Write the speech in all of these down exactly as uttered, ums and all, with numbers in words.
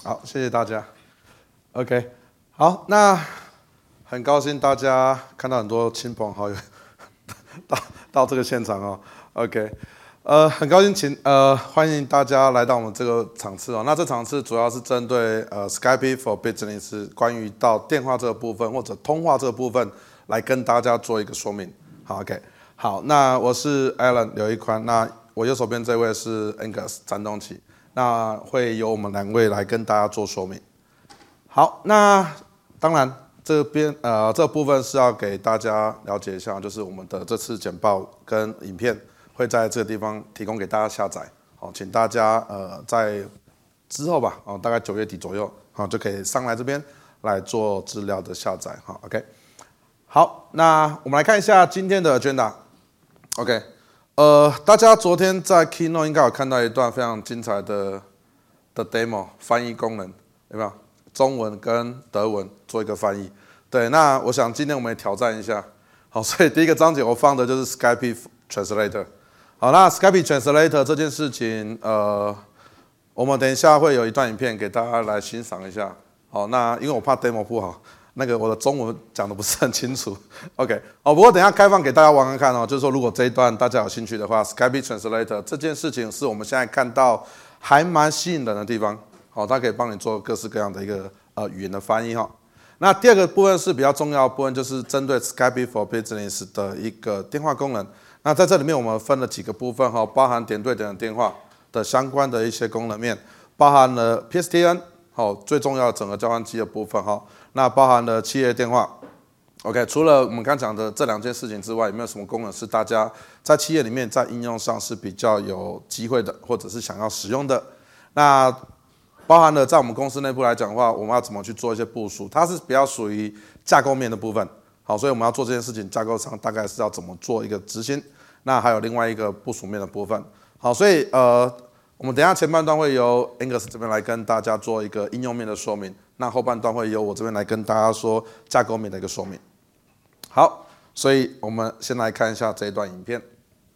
好，谢谢大家。OK， 好，那很高兴大家看到很多亲朋好友到到这个现场哦。OK， 呃，很高兴请呃欢迎大家来到我们这个场次哦。那这场次主要是针对呃 Skype for Business 关于到电话这个部分或者通话这个部分来跟大家做一个说明。好 ，OK， 好，那我是 Alan 刘一宽，那我右手边这位是 Angus 詹东奇，那会由我们两位来跟大家做说明。好，那当然这边呃这部分是要给大家了解一下，就是我们的这次简报跟影片会在这个地方提供给大家下载。好，请大家呃在之后吧，哦大概九月底左右，好就可以上来这边来做资料的下载。好 ，OK。好，那我们来看一下今天的 agenda。OK， 呃，大家昨天在 Keynote 应该有看到一段非常精彩的的 demo 翻译功能，有没有？中文跟德文做一个翻译。对，那我想今天我们也挑战一下。好，所以第一个章节我放的就是 Skype Translator。好，那 Skype Translator 这件事情，呃，我们等一下会有一段影片给大家来欣赏一下。好，那因为我怕 demo 不好，那个我的中文讲的不是很清楚。OK， 哦，不过等一下开放给大家玩看看哦，就是说如果这一段大家有兴趣的话 ，Skype Translator 这件事情是我们现在看到还蛮吸引人的地方。好，它可以帮你做各式各样的一个呃语言的翻译哈。那第二个部分是比较重要的部分，就是针对 Skype for Business 的一个电话功能。那在这里面我们分了几个部分哈，包含点对点的电话的相关的一些功能面，包含了 P S T N 好最重要的整个交换机的部分哈。那包含了企业电话。OK， 除了我们刚讲的这两件事情之外，有没有什么功能是大家在企业里面在应用上是比较有机会的，或者是想要使用的？那包含了在我们公司内部来讲的话，我们要怎么去做一些部署？它是比较属于架构面的部分。好，所以我们要做这件事情，架构上大概是要怎么做一个执行？那还有另外一个部署面的部分。好，所以呃，我们等一下前半段会由 Angus 这边来跟大家做一个应用面的说明，那后半段会由我这边来跟大家说架构面的一个说明。好，所以我们先来看一下这一段影片。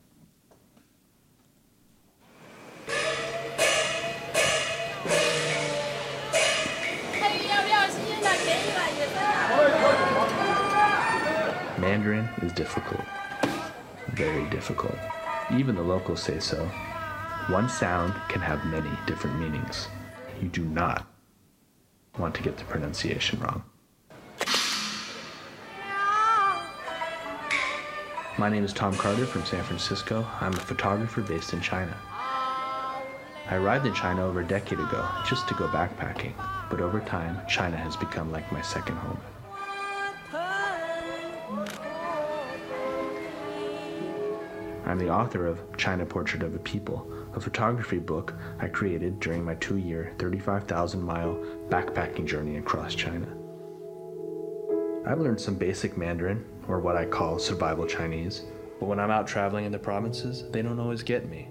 Mandarin is difficult, very difficult. Even the locals say so. One sound can have many different meanings. You do not want to get the pronunciation wrong. My name is Tom Carter from San Francisco. I'm a photographer based in China. I arrived in China over a decade ago just to go backpacking, but over time, China has become like my second home. I'm the author of China Portrait of a People, a photography book I created during my two-year, thirty-five thousand mile backpacking journey across China. I've learned some basic Mandarin, or what I call survival Chinese, but when I'm out traveling in the provinces, they don't always get me.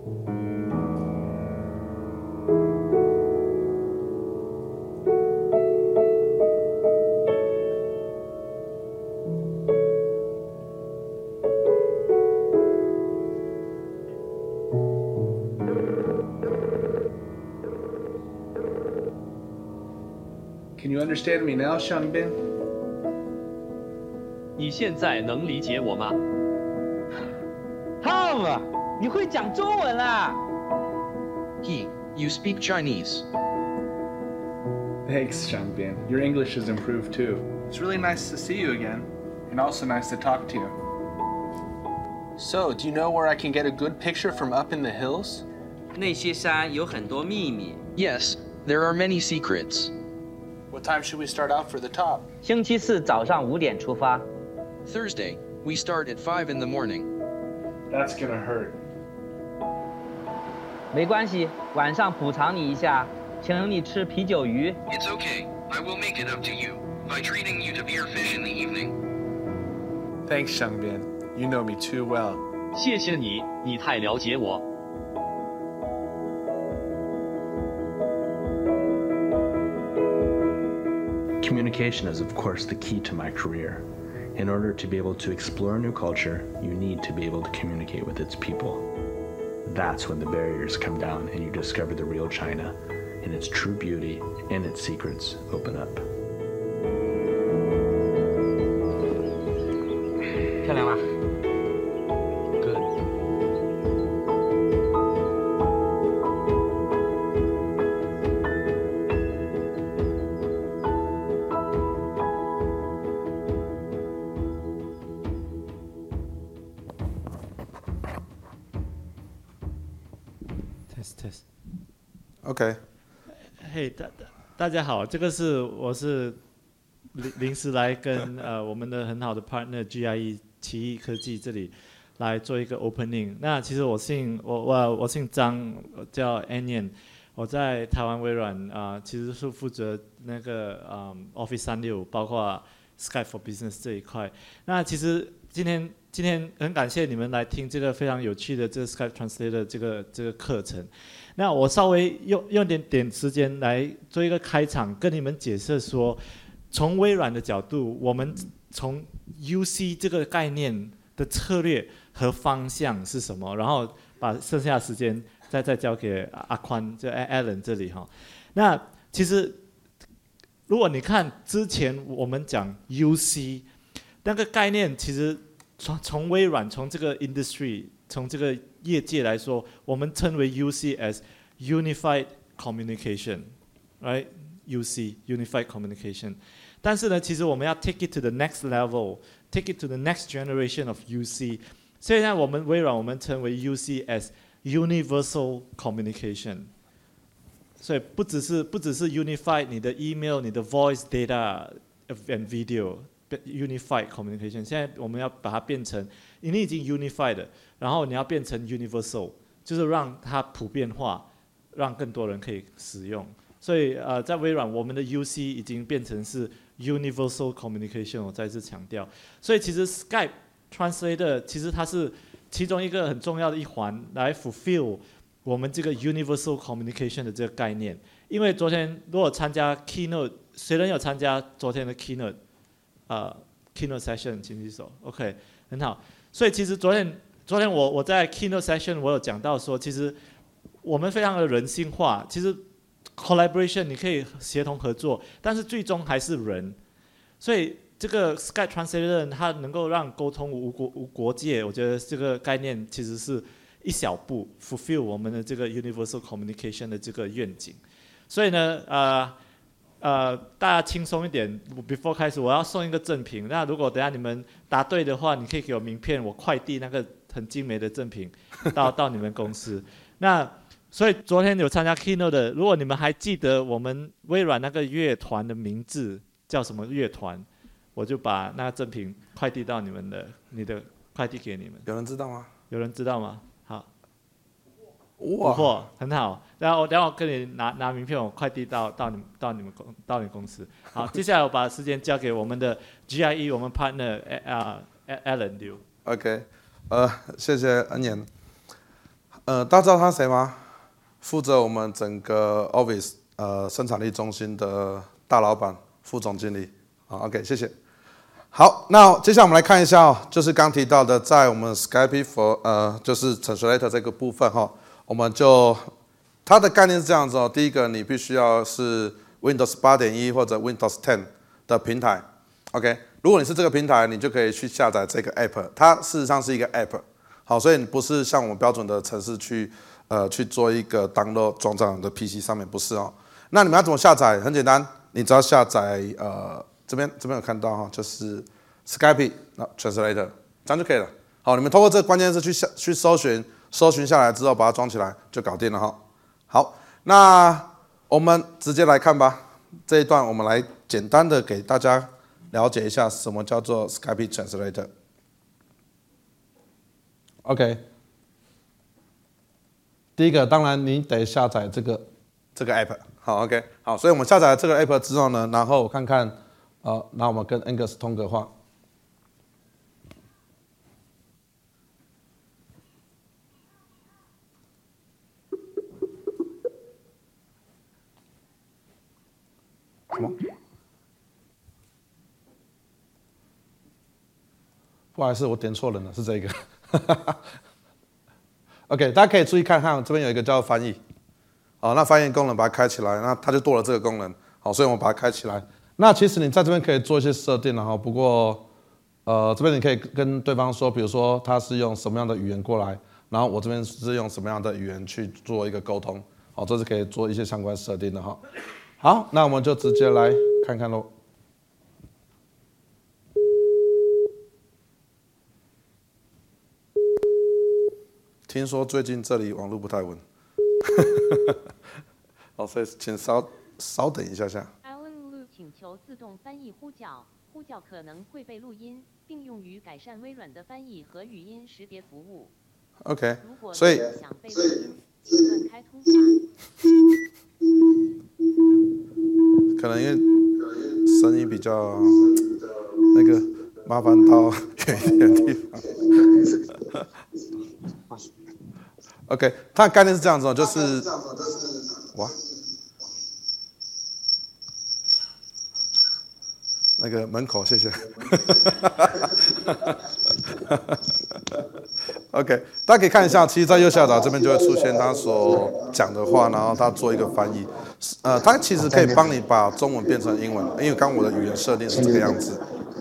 Can you understand me now, Shangbin? 你现在能理解我吗 Tom， 你会讲中文啦 He, you speak Chinese. Thanks, Shangbin. Your English has improved too. It's really nice to see you again, and also nice to talk to you. So, do you know where I can get a good picture from up in the hills? 那些山有很多秘密。 Yes, there are many secrets. What time should we start out for the top? 星期四早上五点出发。 Thursday, we start at five in the morning. That's gonna hurt. 没关系，晚上补偿你一下，请你吃啤酒鱼。 It's okay. I will make it up to you by treating you to beer fish in the evening. Thanks, Shangbin. You know me too well. 谢谢你，你太了解我。 Communication is, of course, the key to my career. In order to be able to explore a new culture, you need to be able to communicate with its people. That's when the barriers come down and you discover the real China in its true beauty and its secrets open up. 漂亮吗？ Good. Test test. OK， 嘿，大大大家好，这个是我是临临时来跟呃我们的很好的 partner G I E 奇异科技这里来做一个 opening。那其实我姓我我我姓张，我叫 Anian， 我在台湾微软啊、呃，其实是负责那个嗯 Office 三六五，包括 Skype for Business 这一块。那其实今天今天很感谢你们来听这个非常有趣的这个 Skype Translator 这个这个课程。那我稍微用用点点时间来做一个开场，跟你们解释说，从微软的角度，我们从 U C 这个概念的策略和方向是什么，然后把剩下的时间再再交给阿宽，就 Alan 这里哈。那其实如果你看之前我们讲 U C 那个概念，其实从从微软从这个 industry 从这个业界来说，我们称为 U C as Unified Communication，right？ U C Unified Communication。但是呢，其实我们要 take it to the next level，take it to the next generation of U C。现在我们微软我们称为 U C as Universal Communication。所以不只是不只是 Unified 你的 email、你的 voice data and video。Unified communication， 现在我们要把它变成，你已经 unified 了，然后你要变成 universal， 就是让它普遍化，让更多人可以使用。所以呃，在微软，我们的 U C 已经变成是 universal communication， 我再次强调。所以其实 Skype Translator 其实它是其中一个很重要的一环，来 fulfill 我们这个 universal communication 的这个概念。因为昨天如果参加 keynote， 谁人有参加昨天的 keynote？呃 keynote session 请举手 ，OK， 很好。所以其实昨天，昨天我我在 keynote session 我有讲到说，其实我们非常的人性化。其实 collaboration 你可以协同合作，但是最终还是人。所以这个 Skype Translator 它能够让沟通无国无国界，我觉得这个概念其实是一小步 fulfill 我们的这个 universal communication 的这个愿景。所以呢，呃。呃，大家轻松一点。Before 开始，我要送一个赠品。那如果等下你们答对的话，你可以给我名片，我快递那个很精美的赠品到到你们公司。那所以昨天有参加 keynote 的，如果你们还记得我们微软那个乐团的名字叫什么乐团，我就把那个赠品快递到你们的，你的快递给你们。 有人知道吗？ 有人知道吗？好。 哇， 不错，很好。然后我等下我跟你拿拿名片，我快递到到你到你们公到你公司。好，接下来我把时间交给我们的 G I E， 我们 partner 啊、uh, Alan Liu。 OK， 呃，谢谢恩言。呃，大家知道他是谁吗？负责我们整个 Office 呃生产力中心的大老板、副总经理。好 ，OK， 谢谢。好，那接下来我们来看一下哦，就是刚提到的，在我们 Skype for 呃就是 Translator 这个部分哈、哦。我们就它的概念是这样子哦，第一个你必须要是 Windows 八点一 或者 Windows 十的平台 ，OK， 如果你是这个平台，你就可以去下载这个 App， 它事实上是一个 App， 好，所以你不是像我们标准的程式去呃去做一个 download 装在你的 P C 上面，不是哦。那你们要怎么下载？很简单，你只要下载呃这边这边有看到哈，就是 Skype Translator， 这样就可以了。好，你们通过这个关键字去下去搜寻。搜寻下来之后，把它装起来就搞定了哈。好，那我们直接来看吧。这一段我们来简单的给大家了解一下什么叫做 Skype Translator。OK， 第一个当然你得下载这个这个 app。好 ，OK， 好，所以我们下载了这个 app 之后呢，然后我看看，呃，那我们跟 Angus 通个话。什么？不好意思，我点错人了，是这个。OK， 大家可以注意看看，这边有一个叫翻译。 好，那翻译功能把它开起来，那它就多了这个功能。好，所以我们把它开起来。那其实你在这边可以做一些设定了哈，不过呃这边你可以跟对方说，比如说他是用什么样的语言过来，然后我这边是用什么样的语言去做一个沟通。好，这是可以做一些相关设定的哈。好，那我们就直接来看看咯。听说最近这里网络不太稳，好，所以请稍稍等一下下。 Alan Lu 请求自动翻译呼叫，呼叫可能会被录音，并用于改善微软的翻译和语音识别服务。 OK， 如果所以想被录音，请断开通话。 可能因为声音比较那个，麻烦到远一点的地方。OK， 它的概念是这样子哦，就是哇，那个门口谢谢。OK， 大家可以看一下，其实，在右下角这边就会出现他所讲的话，然后他做一个翻译。呃，它其实可以帮你把中文变成英文，因为刚刚我的语言设定是这个样子。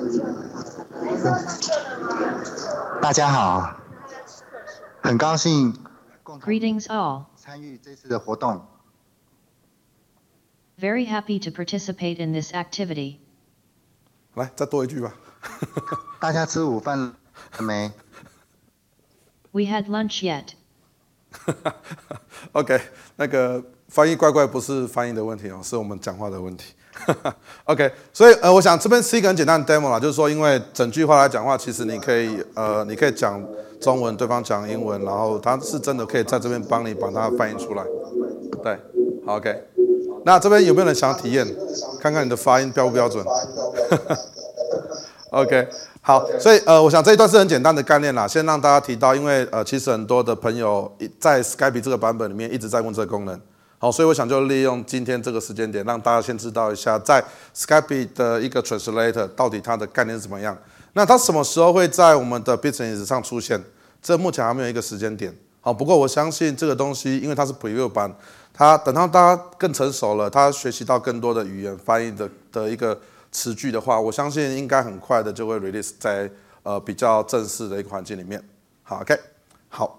大家好，很高兴 Greetings all. 参与这次的活动。 Very happy to participate in this activity. 来，再多一句吧。 大家吃午饭了没 We had lunch yet. OK， 那个翻译怪怪不是翻译的问题哦，是我们讲话的问题。OK， 所以呃，我想这边是一个很简单的 demo 啦，就是说，因为整句话来讲话，其实你可以呃，你可以讲中文，对方讲英文，然后他是真的可以在这边帮你把它翻译出来。对，好 OK。那这边有没有人想体验，看看你的发音标不标准？OK， 好，所以呃，我想这一段是很简单的概念啦，先让大家提到，因为呃，其实很多的朋友在 Skype 这个版本里面一直在问这个功能。好，所以我想就利用今天这个时间点，让大家先知道一下，在 Skype 的一个 translator 到底它的概念是怎么样。那它什么时候会在我们的 business 上出现？这目前还没有一个时间点。好，不过我相信这个东西，因为它是 preview 版，它等到大家更成熟了，它学习到更多的语言翻译的的一个词句的话，我相信应该很快的就会 release 在呃比较正式的一个环境里面。好 ，OK， 好。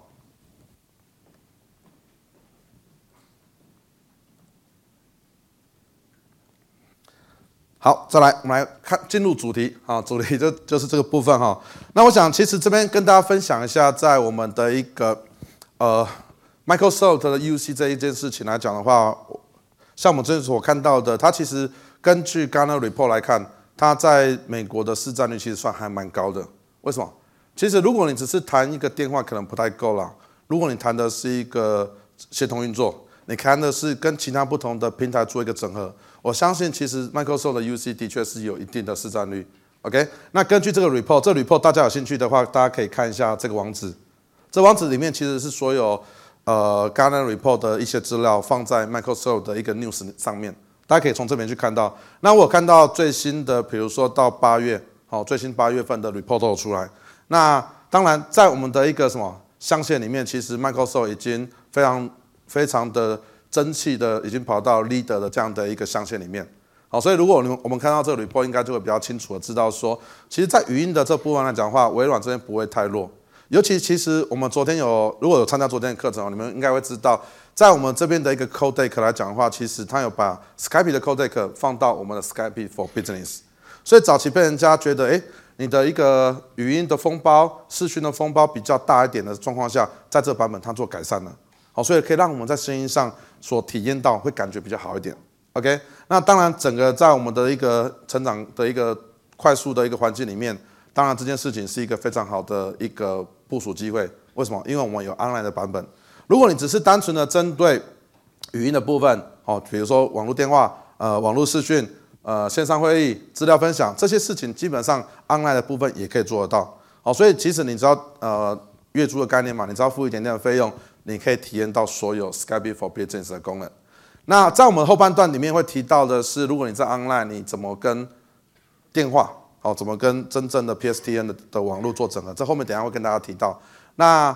好，再来，我们来看进入主题啊，主题就就是这个部分哈。那我想，其实这边跟大家分享一下，在我们的一个呃 Microsoft 的 U C 这一件事情来讲的话，像我们这所看到的，它其实根据 Gartner Report 来看，它在美国的市占率其实算还蛮高的。为什么？其实如果你只是谈一个电话，可能不太够啦。如果你谈的是一个协同运作，你谈的是跟其他不同的平台做一个整合。我相信，其实 Microsoft 的 U C 的确是有一定的市占率。OK， 那根据这个 report， 这个 report 大家有兴趣的话，大家可以看一下这个网址。这网址里面其实是所有呃 Gartner Report 的一些资料放在 Microsoft 的一个 news 上面，大家可以从这边去看到。那我有看到最新的，比如说到八月，好，最新八月份的 report 都有出来。那当然，在我们的一个什么象限里面，其实 Microsoft 已经非常非常的争气的已经跑到 leader 的这样的一个象限里面，好，所以如果你们我们看到这个 report， 应该就会比较清楚的知道说，其实，在语音的这部分来讲的话，微软这边不会太弱。尤其其实我们昨天有如果有参加昨天的课程，你们应该会知道，在我们这边的一个 Codec 来讲的话，其实它有把 Skype 的 Codec 放到我们的 Skype for Business， 所以早期被人家觉得，哎，你的一个语音的封包、视讯的封包比较大一点的状况下，在这个版本它做改善了。好，所以可以让我们在声音上所体验到会感觉比较好一点。OK， 那当然，整个在我们的一个成长的一个快速的一个环境里面，当然这件事情是一个非常好的一个部署机会。为什么？因为我们有 online 的版本。如果你只是单纯的针对语音的部分，哦，比如说网络电话、呃网络视讯、呃线上会议、资料分享这些事情，基本上 online 的部分也可以做得到。好，所以其实你知道呃月租的概念嘛，你只要付一点点的费用。你可以体验到所有 Skype for Business 的功能。那在我们后半段里面会提到的是，如果你在 online， 你怎么跟电话，哦，怎么跟真正的 P S T N 的, 的网络做整合？这后面等一下会跟大家提到。那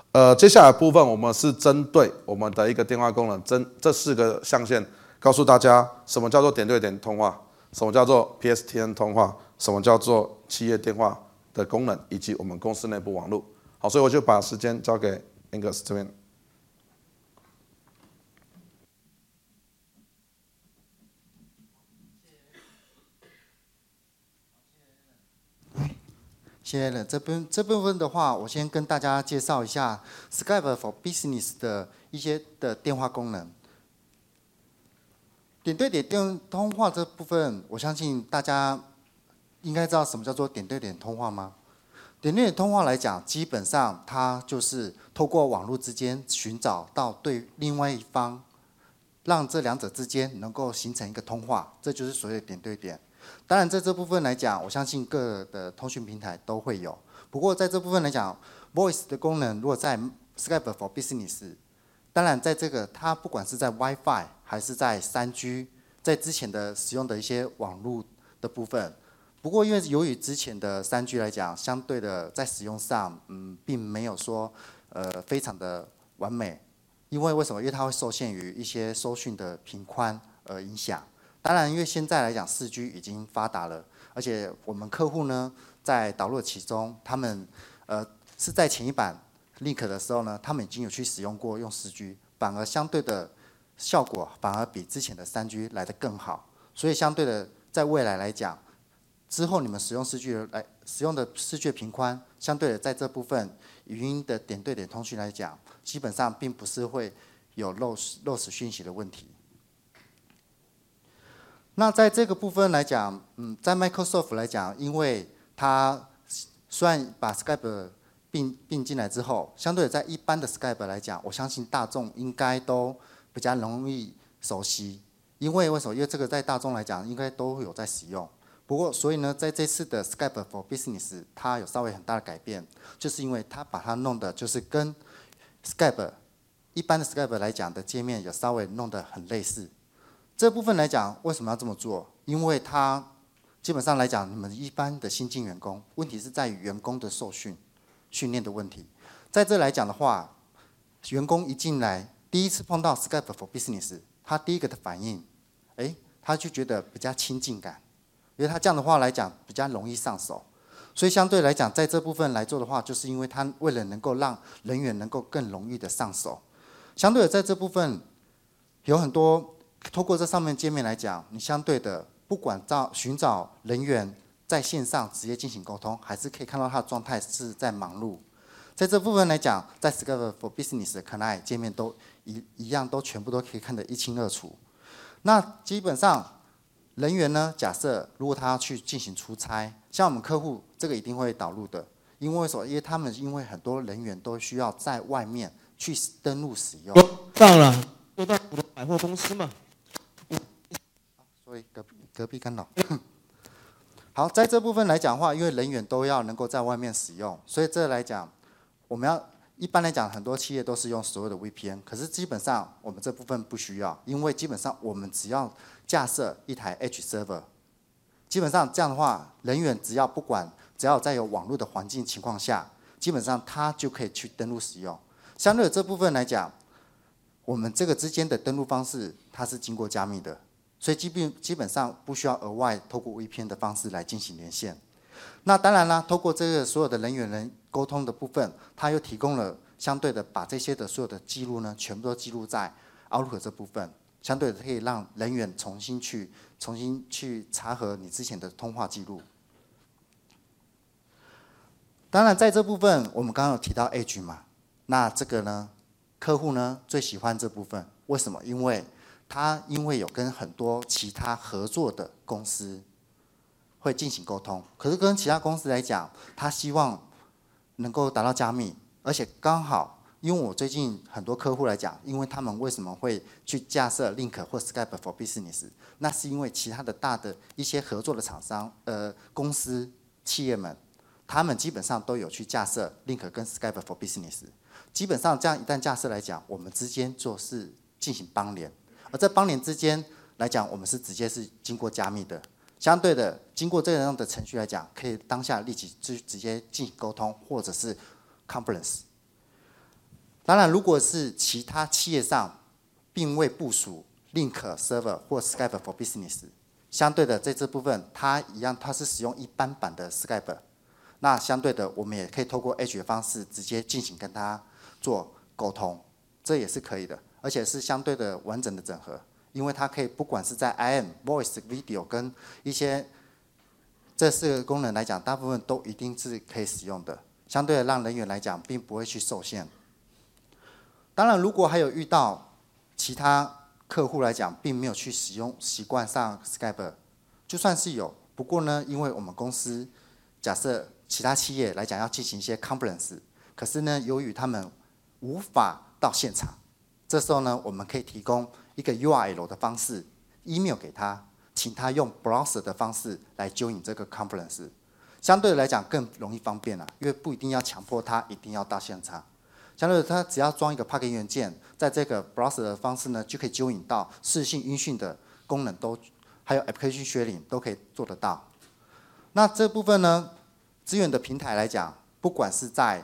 呃，接下来部分我们是针对我们的一个电话功能，针这四个象限，告诉大家什么叫做点对点通话，什么叫做 P S T N 通话，什么叫做企业电话的功能，以及我们公司内部网络。好，所以我就把时间交给 Angus 这边。 谢谢了。这边这部分的话，我先跟大家介绍一下 Skype for Business 的一些的电话功能。点对点电通话这部分，我相信大家应该知道什么叫做点对点通话吗？点对点通话来讲，基本上它就是透过网络之间寻找到对另外一方，让这两者之间能够形成一个通话，这就是所谓的点对点。当然，在这部分来讲，我相信各的通讯平台都会有。不过，在这部分来讲 ，Voice 的功能如果在 Skype for Business， 当然在这个它不管是在 WiFi 还是在 三 G， 在之前的使用的一些网络的部分。不过，因为由于之前的 三 G 来讲，相对的在使用上，嗯，并没有说呃非常的完美。因为为什么？因为它会受限于一些收讯的频宽而影响。当然，因为现在来讲，四 G 已经发达了，而且我们客户呢，在导入其中，他们呃是在前一版 Link 的时候呢，他们已经有去使用过用四 G， 反而相对的效果反而比之前的三 G 来得更好。所以相对的，在未来来讲，之后你们使用四 G 的来使用的四 G 的频宽，相对的在这部分语音的点对点通讯来讲，基本上并不是会有漏漏失讯息的问题。那在这个部分来讲，嗯，在 Microsoft 来讲，因为它虽然把 Skype 并并进来之后，相对在一般的 Skype 来讲，我相信大众应该都比较容易熟悉。因为为什么？因为这个在大众来讲，应该都有在使用。不过，所以呢，在这次的 Skype for Business， 它有稍微很大的改变，就是因为它把它弄的就是跟 Skype 一般的 Skype 来讲的界面有稍微弄得很类似。这部分来讲，为什么要这么做？因为它基本上来讲，你们一般的新进员工，问题是在于员工的受训、训练的问题。在这来讲的话，员工一进来，第一次碰到 Skype for Business， 他第一个的反应，哎，他就觉得比较亲近感，因为他这样的话来讲比较容易上手。所以相对来讲，在这部分来做的话，就是因为他为了能够让人员能够更容易的上手，相对的在这部分有很多。透过这上面界面来讲，你相对的不管找寻找人员在线上直接进行沟通，还是可以看到他的状态是在忙碌。在这部分来讲，在 Skype for Business 的 C N I 界面都一一样，都全部都可以看得一清二楚。那基本上人员呢，假设如果他要去进行出差，像我们客户这个一定会导入的，因为什么？因为他们因为很多人员都需要在外面去登录使用。 到了，又到普通百货公司嘛。 所以隔壁隔壁干扰。好，在这部分来讲的话，因为人员都要能够在外面使用，所以这来讲，我们要一般来讲，很多企业都是用所有的 V P N， 可是基本上我们这部分不需要，因为基本上我们只要架设一台 Edge server， 基本上这样的话，人员只要不管只要在有网络的环境情况下，基本上他就可以去登录使用。相对的这部分来讲，我们这个之间的登录方式，它是经过加密的。所以基本基本上不需要额外透过 V P N 的方式来进行连线。那当然啦，透过这个所有的人员人沟通的部分，它又提供了相对的把这些的所有的记录呢，全部都记录在 Outlook 这部分，相对的可以让人员重新去重新去查核你之前的通话记录。当然，在这部分我们刚刚有提到 Edge 嘛，那这个呢，客户呢最喜欢这部分，为什么？因为他因为有跟很多其他合作的公司会进行沟通，可是跟其他公司来讲，他希望能够达到加密，而且刚好，因为我最近很多客户来讲，因为他们为什么会去架设 Link 或 Skype for Business， 那是因为其他的大的一些合作的厂商、呃公司、企业们，他们基本上都有去架设 Link 跟 Skype for Business， 基本上这样一旦架设来讲，我们之间就是进行邦联。而在邦联之间来讲，我们是直接是经过加密的，相对的，经过这样的程序来讲，可以当下立即就直接进行沟通，或者是 conference。 当然，如果是其他企业上并未部署 Link Server 或 Skype for Business， 相对的在这部分它一样，它是使用一般版的 Skype。那相对的，我们也可以透过 Edge 的方式直接进行跟它做沟通，这也是可以的，而且是相对的完整的整合，因为它可以不管是在 I M、Voice、Video 跟一些这四个功能来讲，大部分都一定是可以使用的，相对的让人员来讲并不会去受限。当然，如果还有遇到其他客户来讲，并没有去使用习惯上 Skype， 就算是有，不过呢，因为我们公司假设其他企业来讲要进行一些 conference， 可是呢，由于他们无法到现场，这时候呢，我们可以提供一个 U R L 的方式 ，email 给他，请他用 browser 的方式来 join 这个 conference， 相对来讲更容易方便了，因为不一定要强迫他一定要到现场。相对的，他只要装一个 plugin 元件，在这个 browser 的方式呢，就可以 join 到视讯、音讯的功能都，还有 application sharing 都可以做得到。那这部分呢，资源的平台来讲，不管是在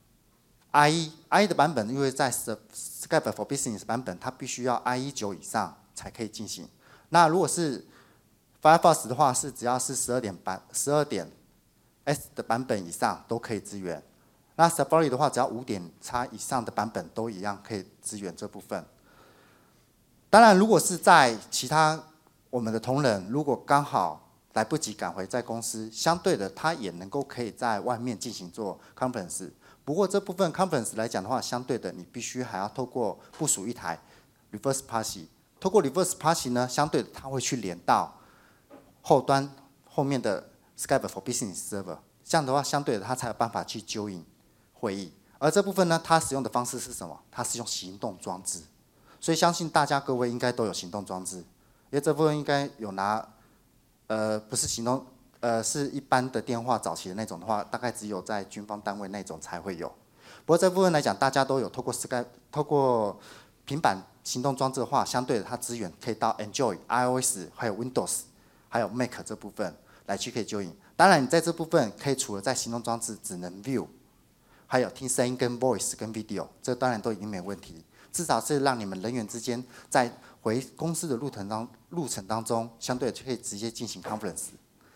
I E I E 的版本，因为在 Skype for Business 版本，它必须要 I E 九以上才可以进行。那如果是 Firefox 的话，是只要是十二点版、十二点 S 的版本以上都可以支援。那 Safari 的话，只要五点x以上的版本都一样可以支援这部分。当然，如果是在其他我们的同仁，如果刚好来不及赶回在公司，相对的他也能够可以在外面进行做 conference。不过这部分 conference 来讲的话，相对的你必须还要透过部署一台 reverse Party， 透过 reverse Party 呢，相对的它会去连到后端后面的 Skype for Business Server， 这样的话相对的它才有办法去 join 会议。而这部分呢，它使用的方式是什么？它是用行动装置，所以相信大家各位应该都有行动装置，因为这部分应该有拿，呃，不是行动。呃，是一般的电话早期的那种的话，大概只有在军方单位那种才会有。不过这部分来讲，大家都有透过 Skype、透过平板行动装置的话，相对的它资源可以到 Android、iOS 还有 Windows 还有 Mac 这部分来去可以 join。当然，你在这部分可以除了在行动装置只能 view， 还有听声音跟 voice 跟 video， 这当然都已经没问题。至少是让你们人员之间在回公司的路程当路程当中，相对就可以直接进行 conference。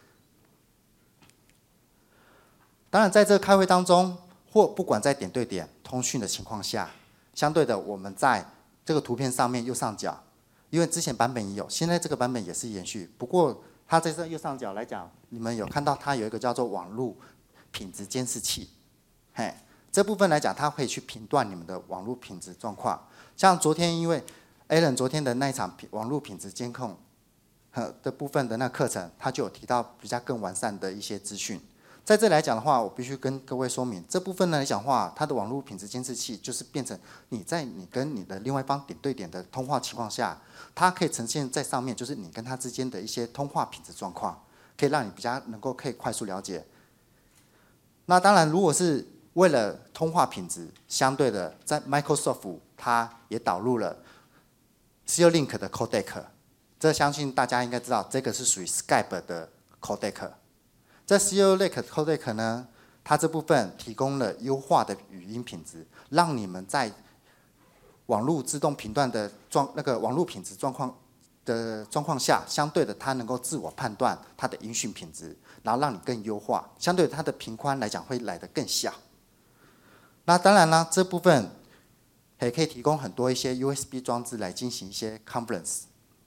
当然，在这个开会当中，或不管在点对点通讯的情况下，相对的，我们在这个图片上面右上角，因为之前版本也有，现在这个版本也是延续。不过，它在这右上角来讲，你们有看到它有一个叫做网络品质监视器，嘿，这部分来讲，它可以去评断你们的网络品质状况。像昨天，因为 Alan 昨天的那一场网络品质监控的部分的那课程，他就有提到比较更完善的一些资讯。在这里来讲的话，我必须跟各位说明，这部分呢来讲的话，它的网络品质监视器就是变成你在你跟你的另外一方点对点的通话情况下，它可以呈现在上面，就是你跟他之间的一些通话品质状况，可以让你比较能够可以快速了解。那当然，如果是为了通话品质，相对的，在 Microsoft 它也导入了 C O Link 的 Codec， 这相信大家应该知道，这个是属于 Skype 的 Codec。这 C O Link Codec 呢，它这部分提供了优化的语音品质，让你们在网络自动频段的状那个网络品质状况的状况下，相对的它能够自我判断它的音讯品质，然后让你更优化，相对的它的频宽来讲会来得更小。那当然啦，这部分也可以提供很多一些 U S B 装置来进行一些 conference。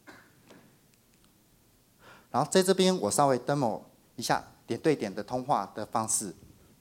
然后在这边我稍微 demo 一下点对点的通话的方式。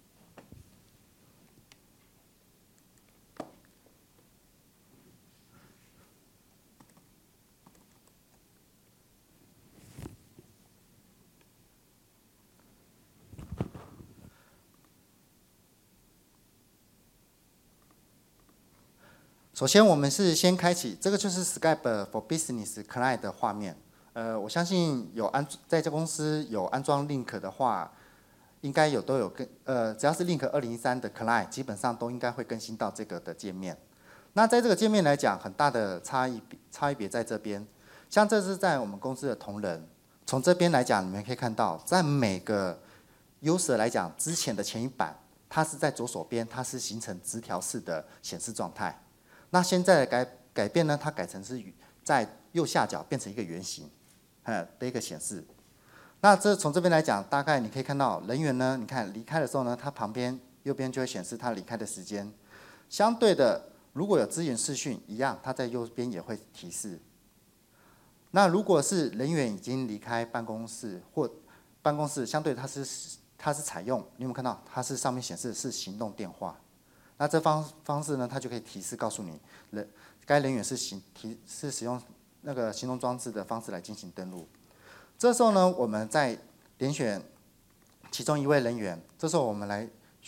首先，我们是先开启这个就是 Skype for Business Client 的画面。呃，我相信有安在这公司有安装 Link 的话，应该有都有更呃，只要是 Link 二零一三的 Client， 基本上都应该会更新到这个的界面。那在这个界面来讲，很大的差异差异别在这边。像这是在我们公司的同仁，从这边来讲，你们可以看到，在每个 User 来讲，之前的前一版它是在左手边，它是形成直条式的显示状态。那现在的改改变呢，它改成是在右下角变成一个圆形，呃的一个显示。那这从这边来讲，大概你可以看到人员呢，你看离开的时候呢，它旁边右边就会显示他离开的时间。相对的，如果有资源视讯一样，它在右边也会提示。那如果是人员已经离开办公室或办公室，相对它是它是采用，你有没有看到它是上面显示的是行动电话？那这方方式呢，它就可以提示告诉你人该人员是行提是使用那个行动装置的方式来进行登录。这时候呢，我们再点选其中一位人员，这时候我们来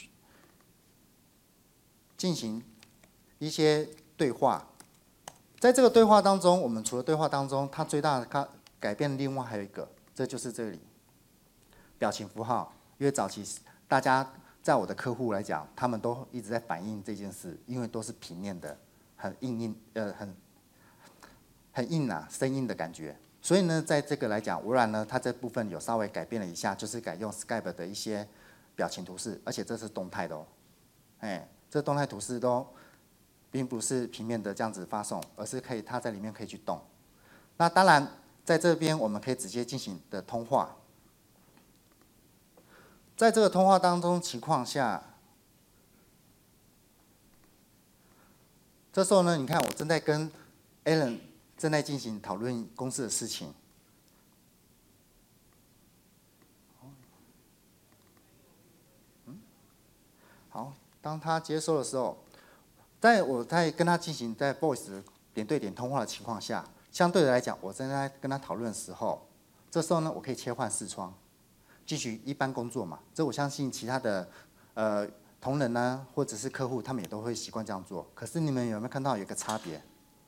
进行一些对话。在这个对话当中，我们除了对话当中，它最大的改改变，另外还有一个，这就是这里表情符号。因为早期大家在我的客户来讲，他们都一直在反映这件事，因为都是平面的，很硬硬呃很很硬啊，生硬的感觉。所以呢，在这个来讲，微软呢，它这部分有稍微改变了一下，就是改用 Skype 的一些表情图示，而且这是动态的哦，哎，这动态图示都并不是平面的这样子发送，而是可以它在里面可以去动。那当然，在这边我们可以直接进行的通话，在这个通话当中情况下，这时候呢，你看我正在跟 Alan。正在进行讨论公司的事情。嗯，好，当他接收的时候，在我在跟他进行在 voice 点对点通话的情况下，相对的来讲，我正在跟他讨论的时候，这时候呢，我可以切换视窗，继续一般工作嘛。这我相信其他的呃同仁呢，或者是客户，他们也都会习惯这样做。可是你们有没有看到有一个差别？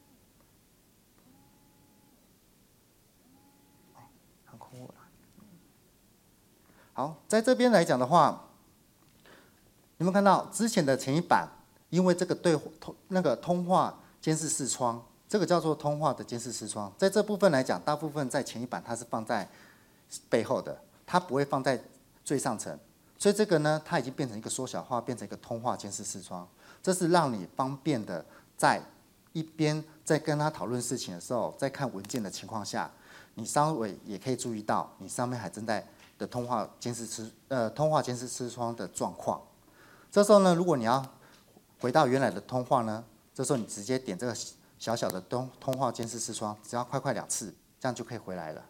好，在这边来讲的话，你们看到之前的前一版，因为这个对通那个通话监视视窗，这个叫做通话的监视视窗，在这部分来讲，大部分在前一版它是放在背后的，它不会放在最上层，所以这个呢，它已经变成一个缩小化，变成一个通话监视视窗，这是让你方便的在一边在跟他讨论事情的时候，在看文件的情况下，你稍微也可以注意到，你上面还正在的通话监视视呃通话监视视窗的状况。这时候呢，如果你要回到原来的通话呢，这时候你直接点这个小小的通通话监视视窗，只要快快两次，这样就可以回来了。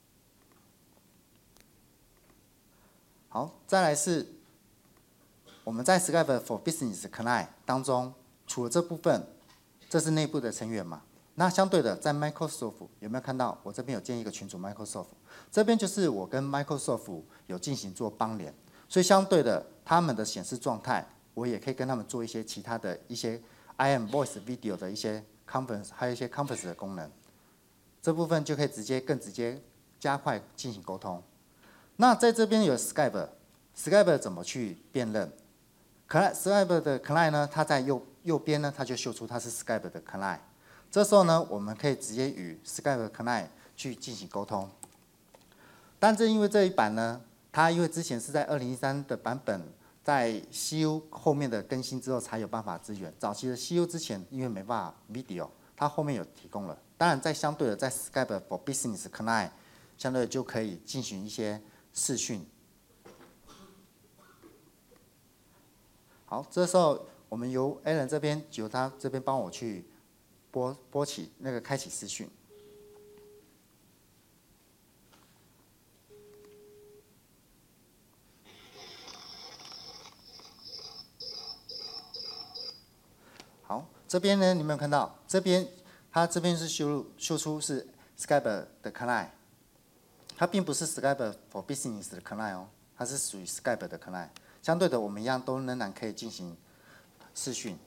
好，再来是我们在 Skype for Business Client 当中，除了这部分，这是内部的成员嘛？那相对的，在 Microsoft 有没有看到？我这边有建一个群组 Microsoft， 这边就是我跟 Microsoft 有进行做邦联，所以相对的，他们的显示状态，我也可以跟他们做一些其他的一些 I M Voice Video 的一些 Conference， 还有一些 Conference 的功能，这部分就可以直接更直接加快进行沟通。那在这边有 Skype，Skype 怎么去辨认 ？Skype 的 Client 呢，它在右右边呢，它就秀出它是 Skype 的 Client。这时候呢，我们可以直接与 Skype Client 去进行沟通。但正因为这一版呢，它因为之前是在二零一三的版本，在 C U 后面的更新之后才有办法支援。早期的 C U 之前因为没办法 Video， 它后面有提供了。当然，在相对的在 Skype for Business Client， 相对的就可以进行一些视讯。好，这时候我们由 Alan 这边，由他这边帮我去。拨拨起那个开启视讯，好，这边呢，你们有看到？这边它这边是秀入秀出是 Skype 的 Client， 它并不是 Skype for Business 的 Client 哦，它是属于 Skype 的 Client。相对的，我们一样都仍然可以进行视讯。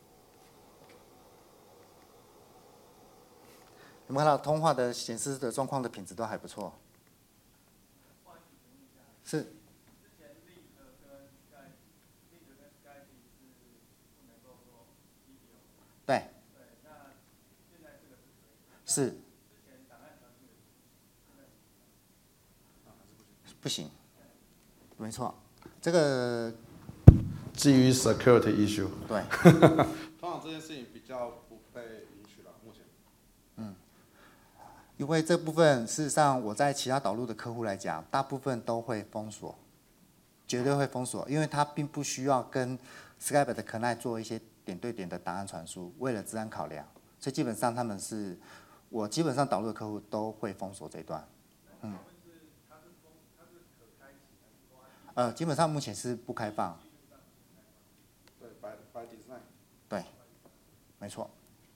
有没有看到通话的显示的状况的品质都还不错？是。对。是。不行。没错，这个基于 security issue。 对。 通常这件事情比较不被允许了，目前。 嗯，因为这部分事实上我在其他导入的客户来讲，大部分都会封锁，绝对会封锁，因为它并不需要跟 Skype 的 C N I 做一些点对点的档案传输，为了治安考量，所以基本上他们是，我基本上导入的客户都会封锁这一段。嗯。呃，基本上目前是不开放。 对 ，by by design。 对，没错。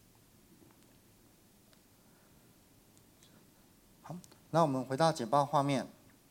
好，那我们回到简报画面。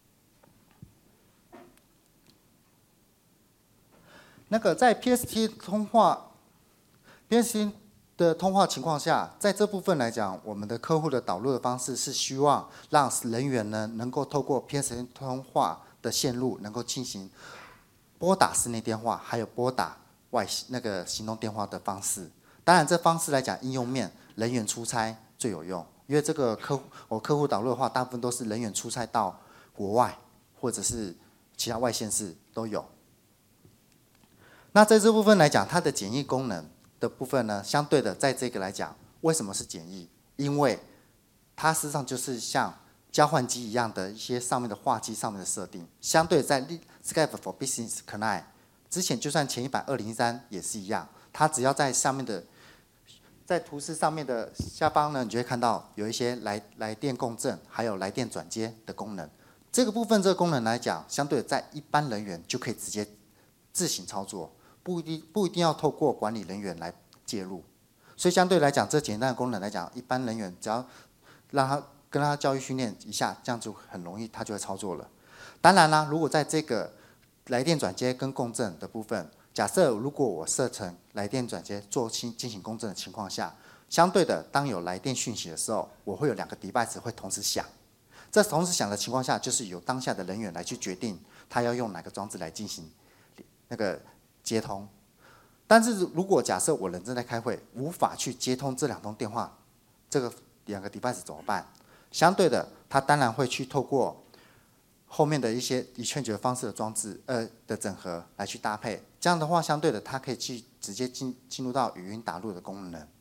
那个在 P S T 通话 ，P S T 的通话情况下，在这部分来讲，我们的客户的导入的方式是希望让人员呢能够透过 P S T 通话的线路能够进行拨打室内电话，还有拨打外那个行动电话的方式。当然，这方式来讲，应用面人员出差最有用，因为这个客户我客户导入的话，大部分都是人员出差到国外或者是其他外县市都有。那在这部分来讲，它的简易功能的部分呢，相对的在这个来讲，为什么是简易？因为它事实上就是像交换机一样的一些上面的话机上面的设定，相对在 Skype for Business C N I 之前，就算前一版二零一三也是一样，它只要在上面的，在图示上面的下方呢，你就会看到有一些来来电共振，还有来电转接的功能。这个部分这个功能来讲，相对在一般人员就可以直接自行操作，不一定不一定要透过管理人员来介入。所以相对来讲，这简单的功能来讲，一般人员只要让他跟他教育训练一下，这样就很容易，他就会操作了。当然啦，如果在这个来电转接跟共振的部分，假设如果我设成来电转接做进进行共振的情况下，相对的，当有来电讯息的时候，我会有两个 device 会同时响。这同时响的情况下，就是由当下的人员来去决定他要用哪个装置来进行那个接通。但是如果假设我人正在开会，无法去接通这两通电话，这个两个 device 怎么办？相对的，它当然会去透过后面的一些以劝决方式的装置，呃的整合来去搭配。这样的话，相对的，它可以去直接进进入到语音打入的功能。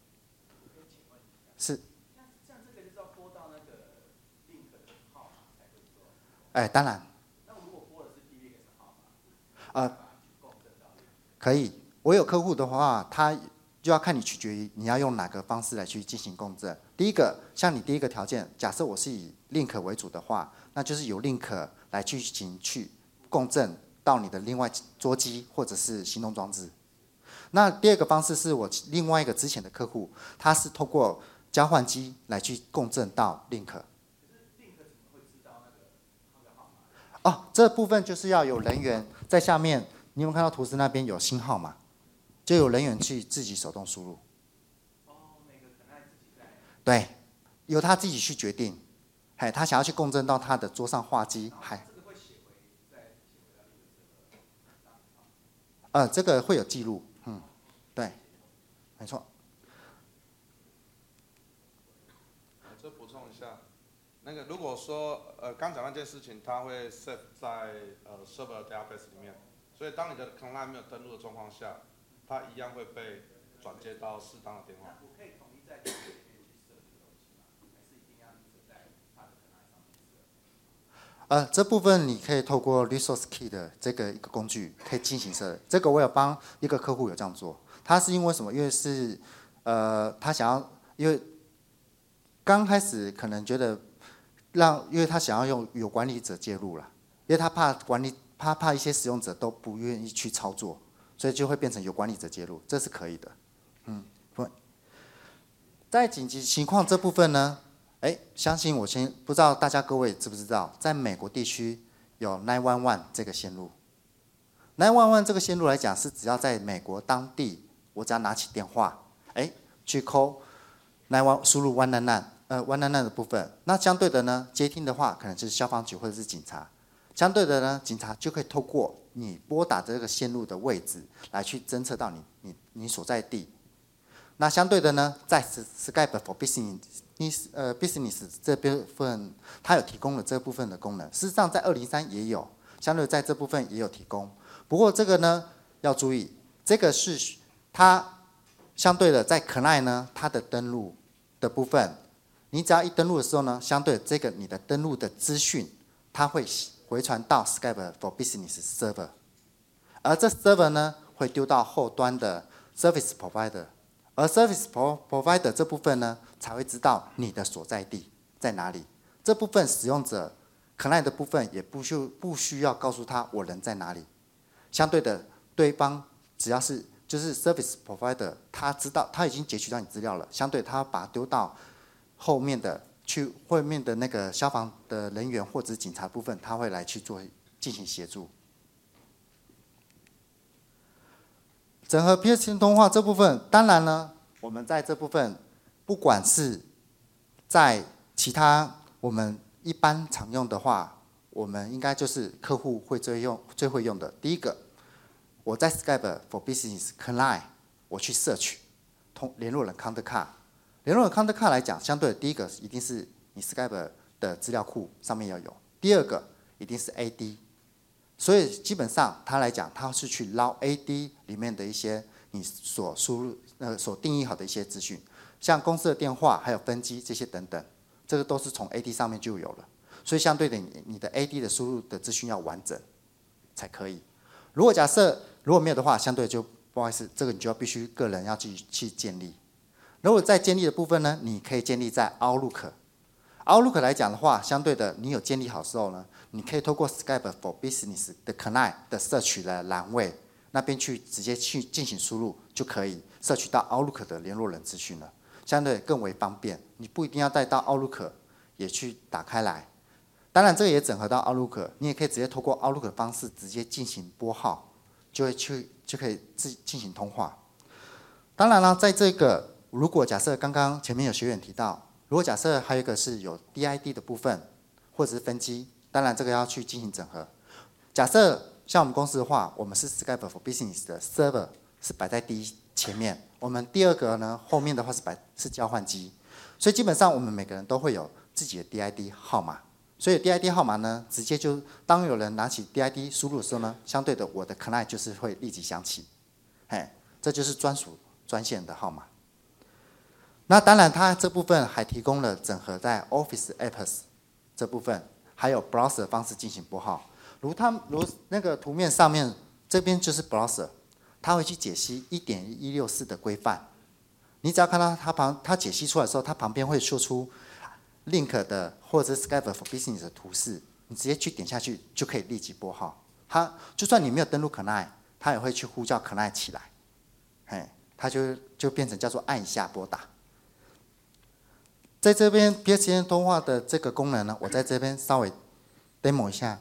是。像这个就是要拨到那个 link 的号码才可以做。哎，当然。那如果拨的是 P B X 号码，呃，可以。我有客户的话，他就要看你取决于你要用哪个方式来去进行共振。第一个，像你第一个条件，假设我是以 link 为主的话，那就是由 link 来去行去共振到你的另外桌机或者是行动装置。那第二个方式是我另外一个之前的客户，他是透过交换机来去共振到 link。哦，这部分就是要有人员在下面，你有没有看到图示那边有星号码？就有人员去自己手动输入。对，由他自己去决定。嘿，他想要去共振到他的桌上话机，还。呃，这个会有记录，嗯，对，没错。 我这补充一下，那个如果说呃刚讲那件事情，它会 set 在呃 server database 里面，所以当你的 C N I 没有登录的状况下，它一样会被转接到适当的电话。我可以统一在里面去设这个东西吗？还是一定要在它的 C N I 上面设？ 呃，这部分你可以透过 Resource Key 的这个一个工具可以进行设。这个我有帮一个客户有这样做，他是因为什么？因为是呃，他想要，因为刚开始可能觉得让，因为他想要用有管理者介入了，因为他怕管理，怕怕一些使用者都不愿意去操作。所以就会变成有管理者介入，这是可以的。嗯，对。在紧急情况这部分呢，哎，相信我先不知道大家各位知不知道，在美国地区有九一一这个线路。九一一这个线路来讲，是只要在美国当地，我只要拿起电话，哎，去 call 九一一输入一九九九呃一九九九的部分，那相对的呢，接听的话可能就是消防局或者是警察。相对的呢，警察就可以透过你拨打这个线路的位置来去侦测到你你你所在地。那相对的呢，在 Skype for Business 呃 Business 这部分，它有提供了这部分的功能。事实上，在二零三也有，相对在这部分也有提供。不过这个呢， 要注意，这个是它相对的在 Client 呢，它的登录的部分，你只要一登录的时候呢，相对这个你的登录的资讯，它会回传到 Skype for Business Server， 而这 Server 呢会丢到后端的 Service Provider， 而 Service Provider 这部分呢才会知道你的所在地在哪里。这部分使用者 Client 的部分也不需不需要告诉他我人在哪里。相对的，对方只要是就是 Service Provider， 他知道他已经截取到你资料了，相对他把它丢到后面的去后面的那个消防的人员或者警察部分，他会来去做进行协助。整合 P S 通话这部分，当然呢，我们在这部分不管是在其他我们一般常用的话，我们应该就是客户会最用最会用的。第一个，我在 Skype for Business Client 我去 search 通联络人 contact card， 联络人 contact card 来讲，相对的第一个一定是你 Skype 的资料库上面要有，第二个一定是 A D， 所以基本上它来讲，它是去捞 A D 里面的一些你所输入呃所定义好的一些资讯，像公司的电话还有分机这些等等。这个都是从 A D 上面就有了，所以相对的，你的 A D 的输入的资讯要完整才可以。如果假设如果没有的话，相对就不好意思，这个你就要必须个人要去去建立。如果在建立的部分呢，你可以建立在 Outlook。Outlook 来讲的话，相对的，你有建立好之后呢，你可以透过 Skype for Business 的 Client 的摄取的栏位那边去直接去进行输入，就可以摄取到 Outlook 的联络人资讯了。相对更为方便，你不一定要带到 Outlook 也去打开来。当然，这个也整合到 Outlook， 你也可以直接透过 Outlook 的方式直接进行拨号，就会去就可以自进行通话。当然了，在这个如果假设刚刚前面有学员提到，如果假设还有一个是有 D I D 的部分或者是分机，当然这个要去进行整合。假设像我们公司的话，我们是 Skype for Business 的 Server 是摆在第一前面。我们第二个呢，后面的话是摆是交换机，所以基本上我们每个人都会有自己的 D I D 号码，所以 D I D 号码呢，直接就当有人拿起 D I D 输入的时候呢，相对的我的 Client 就是会立即响起，嘿，这就是专属专线的号码。那当然，它这部分还提供了整合在 Office Apps 这部分，还有 Browser 的方式进行拨号，如它如那个图面上面这边就是 Browser。它会去解析 一点一六四 的规范，你只要看到它旁它解析出来的时候，它旁边会秀出 link 的或者是 Skype for Business 的图示，你直接去点下去就可以立即拨号。它就算你没有登录 Client， 它也会去呼叫 Client 起来，嘿，它就就变成叫做按一下拨打。在这边 P S N 通话的这个功能呢，我在这边稍微 demo 一下。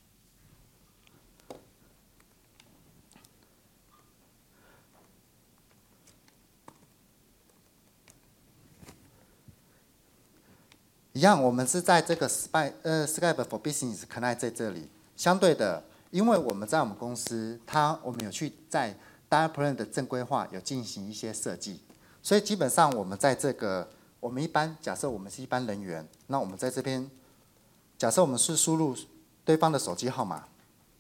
一样，我们是在这个 Skype 呃 Skype for Business Client 在这里。相对的，因为我们在我们公司，它我们有去在 Dial Plan 的正规化有进行一些设计，所以基本上我们在这个我们一般假设我们是一般人员，那我们在这边假设我们是输入对方的手机号码，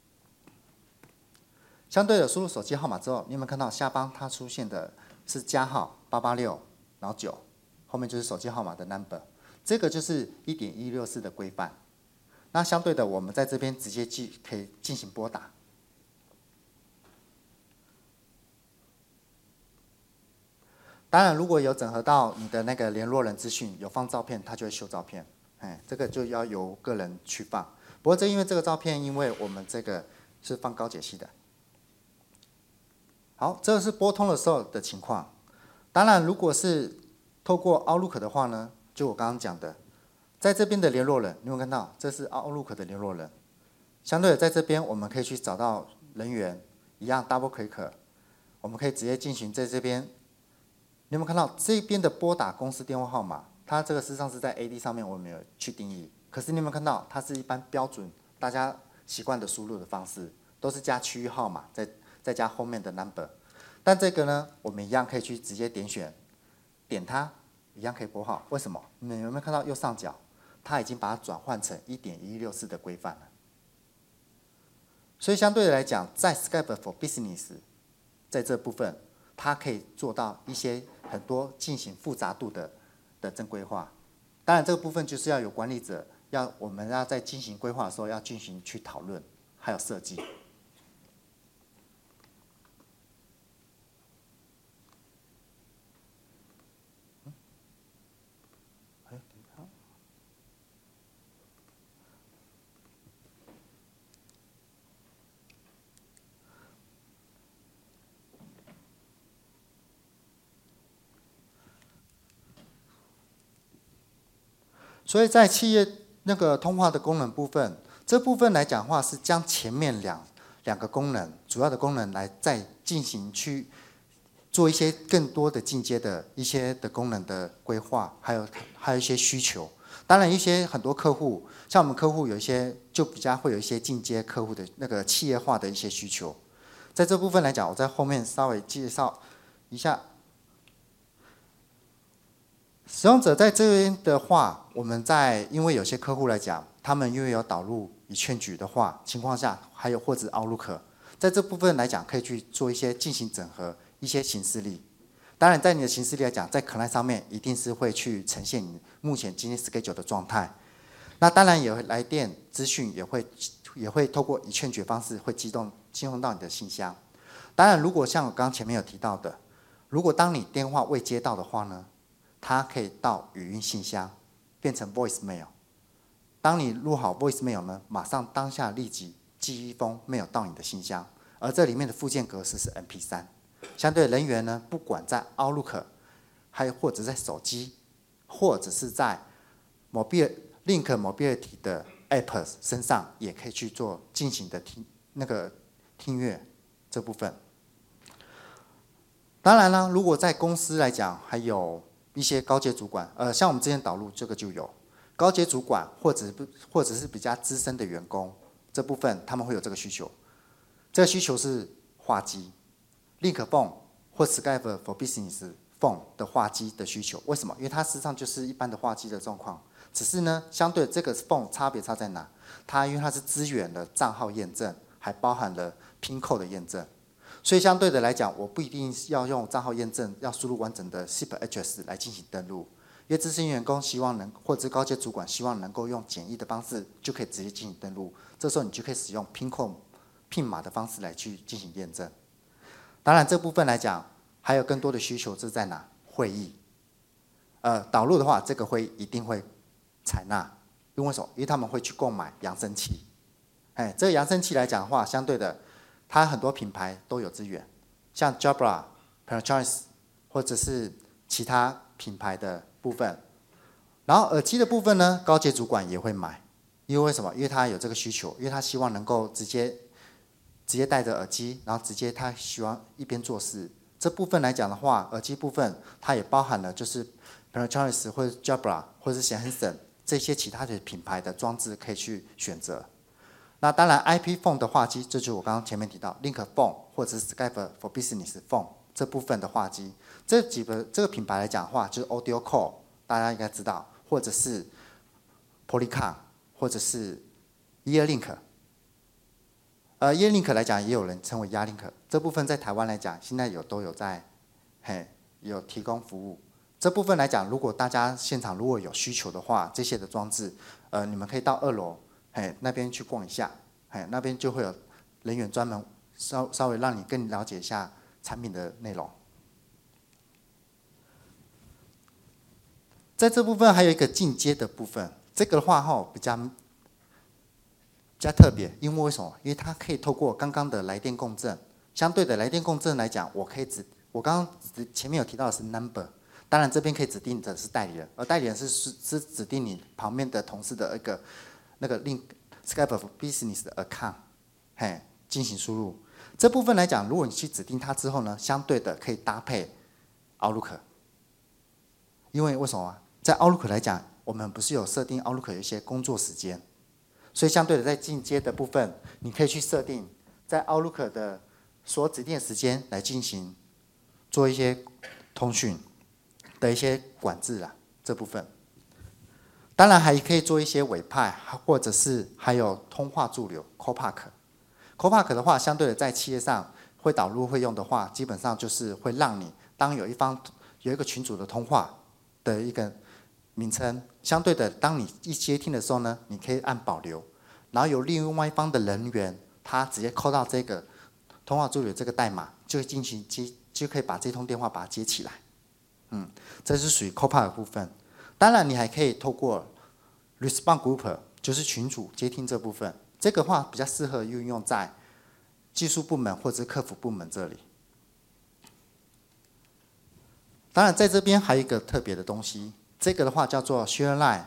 相对的输入手机号码之后，你有没有看到下方它出现的是加号八八六，然后九，后面就是手机号码的 number。这个就是 一点一六四 的规范。那相对的，我们在这边直接记可以进行拨打。当然，如果有整合到你的那个联络人资讯，有放照片，它就会秀照片。哎，这个就要由个人去放。不过这因为这个照片，因为我们这个是放高解析的。好，这个是拨通的时候的情况。当然，如果是透过 Outlook 的话呢？就我刚刚讲的，在这边的联络人，你有没有看到？这是 Outlook 的联络人。相对的，在这边我们可以去找到人员，一样 double click， 我们可以直接进行在这边。你有没有看到这边的拨打公司电话号码？它这个事实上是在 A D 上面我们有去定义，可是你有没有看到，它是一般标准大家习惯的输入的方式，都是加区域号码，再再加后面的 number。但这个呢，我们一样可以去直接点选，点它。一样可以拨号，为什么？你们有没有看到右上角，它已经把它转换成 一点一六四 的规范了。所以相对来讲，在 Skype for Business 在这部分，它可以做到一些很多进行复杂度的的正规化。当然，这个部分就是要有管理者，要我们要在进行规划的时候要进行去讨论，还有设计。所以在企业那个通话的功能部分，这部分来讲的话是将前面两两个功能主要的功能来再进行去做一些更多的进阶的一些的功能的规划，还有还有一些需求。当然，一些很多客户，像我们客户有一些就比较会有一些进阶客户的那个企业化的一些需求。在这部分来讲，我在后面稍微介绍一下。使用者在这边的话，我们在因为有些客户来讲，他们因为有导入以劝举的话情况下，还有或者 Outlook， 在这部分来讲，可以去做一些进行整合一些形式力。当然，在你的形式力来讲，在 Client 上面一定是会去呈现你目前今天 schedule 的状态。那当然也会来电资讯也会也会透过以劝举方式会激动进入到你的信箱。当然，如果像我刚刚前面有提到的，如果当你电话未接到的话呢，它可以到语音信箱，变成 voicemail。当你录好 voicemail 呢，马上当下立即寄一封 mail 到你的信箱，而这里面的附件格式是 M P 三。相对人员呢，不管在 Outlook， 还有或者在手机，或者是在 Mobile Link Mobility 的 App 身上，也可以去做进行的听那个听阅这部分。当然啦，如果在公司来讲，还有一些高阶主管，呃，像我们之前导入这个就有高阶主管，或者或者是比较资深的员工，这部分他们会有这个需求。这个需求是话机 ，Link Phone 或 Skype for Business Phone 的话机的需求。为什么？因为它实际上就是一般的话机的状况，只是呢，相对这个 Phone 差别差在哪？它因为它是支援了账号验证，还包含了 PIN code 的验证。所以相对的来讲，我不一定要用账号验证，要输入完整的 S I P address 来进行登录。因为资深员工希望能，或者高阶主管希望能够用简易的方式就可以直接进行登录。这时候你就可以使用 PIN code、PIN码的方式来去进行验证。当然这部分来讲，还有更多的需求是在哪？会议。呃，导入的话，这个会议一定会采纳，因为什么？因为他们会去购买扬声器。哎，这个扬声器来讲的话，相对的。它很多品牌都有资源，像 Jabra、Parachoice 或者是其他品牌的部分。然后耳机的部分呢，高阶主管也会买，因为为什么？因为他有这个需求，因为他希望能够直接直接戴着耳机，然后直接他希望一边做事。这部分来讲的话，耳机部分它也包含了就是 Parachoice 或者 Jabra 或者是 Hanson 这些其他的品牌的装置可以去选择。那当然 ，I P Phone 的话机，这就是我刚刚前面提到 Link Phone 或者是 Skype for Business Phone 这部分的话机，这几个这个品牌来讲的话，就是 Audio Core， 大家应该知道，或者是 Polycom， 或者是 Earlink。呃 ，Earlink 来讲，也有人称为 Yarlink， 这部分在台湾来讲，现在有都有在，嘿，有提供服务。这部分来讲，如果大家现场如果有需求的话，这些的装置，呃，你们可以到二楼。哎，那边去逛一下，哎，那边就会有人员专门稍稍微让你更了解一下产品的内容。在这部分还有一个进阶的部分，这个的话哈比较比较特别，因为为什么？因为它可以透过刚刚的来电共振，相对的来电共振来讲，我可以指我刚刚前面有提到的是 number， 当然这边可以指定的是代理人，而代理人是是是指定你旁边的同事的一个。那个 Link Skype for Business 的 account， 嘿，进行输入。这部分来讲，如果你去指定它之后呢，相对的可以搭配 Outlook。因为为什么？在 Outlook 来讲，我们不是有设定 Outlook 有一些工作时间，所以相对的在进阶的部分，你可以去设定在 Outlook 的所指定的时间来进行做一些通讯的一些管制啊，这部分。当然还可以做一些委派，或者是还有通话驻留 Copilot。Copilot 的话，相对的在企业上会导入会用的话，基本上就是会让你当有一方有一个群组的通话的一个名称，相对的，当你一接听的时候呢，你可以按保留，然后由另外一方的人员，他直接扣到这个通话助理的这个代码，就会进行接，就可以把这通电话把它接起来。嗯，这是属于 Copilot 的部分。当然，你还可以透过 Response Group， 就是群组接听这部分，这个话比较适合运用在技术部门或者是客服部门这里。当然，在这边还有一个特别的东西，这个的话叫做 Share Line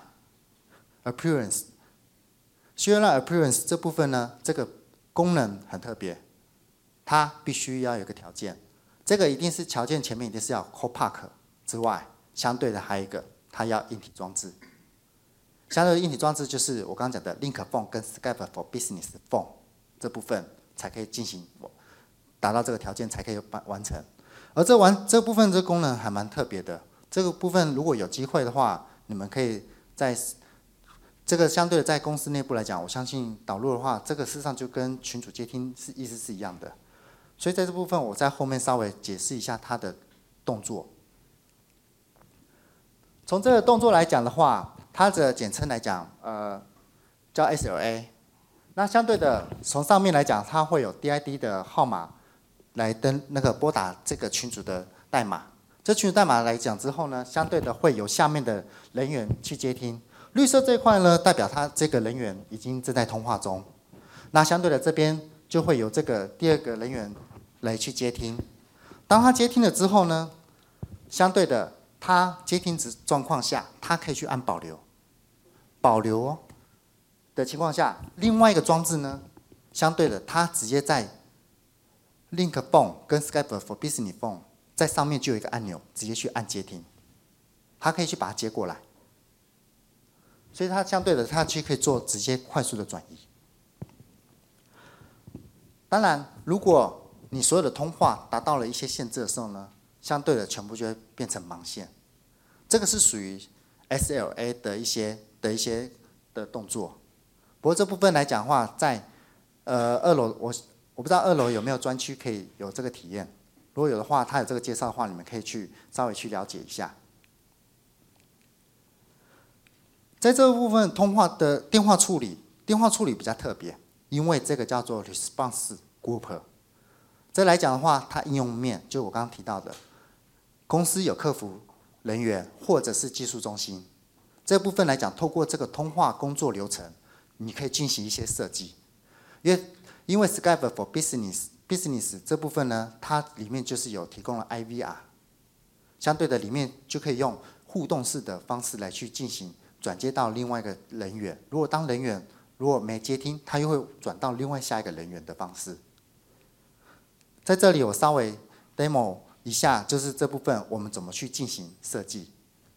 Appearance。Share Line Appearance 这部分呢，这个功能很特别，它必须要有一个条件，这个一定是条件前面一定是要 Copilot 之外，相对的还有一个，它要硬体装置。相对的硬体装置就是我刚刚讲的 Link Phone 跟 Skype for Business Phone 这部分才可以进行达到这个条件才可以完成。而这完这部分这功能还蛮特别的，这个部分如果有机会的话，你们可以在这个相对的在公司内部来讲，我相信导入的话，这个事实上就跟群组接听是意思是一样的。所以在这部分我在后面稍微解释一下它的动作。从这个动作来讲的话，它的简称来讲，呃，叫 S L A。那相对的，从上面来讲，它会有 D I D 的号码来登那个拨打这个群组的代码。这群组代码来讲之后呢，相对的会由下面的人员去接听。绿色这一块呢，代表他这个人员已经正在通话中。那相对的这边就会有这个第二个人员来去接听。当他接听了之后呢，相对的他接听之状况下，他可以去按保留。保留哦的情况下，另外一个装置呢，相对的他直接在 Link Phone 跟 Skype for Business Phone 在上面就有一个按钮，直接去按接听，他可以去把它接过来。所以它相对的，它去可以做直接快速的转移。当然，如果你所有的通话达到了一些限制的时候呢，相对的全部就会变成盲线。这个是属于 S L A 的一些的一些的动作。不过这部分来讲的话，在呃二楼我我不知道二楼有没有专区可以有这个体验。如果有的话，它有这个介绍的话，你们可以去稍微去了解一下。在这个部分，通话的电话处理，电话处理比较特别，因为这个叫做 Response Group。这来讲的话，它应用面就我刚刚提到的，公司有客服人员或者是技术中心，这部分来讲，透过这个通话工作流程，你可以进行一些设计。因为因为 Skype for Business Business 这部分呢，它里面就是有提供了 I V R， 相对的里面就可以用互动式的方式来去进行转接到另外一个人员。如果当人员如果没接听，他又会转到另外下一个人员的方式。在这里我稍微 demo 一下，就是这部分我们怎么去进行设计。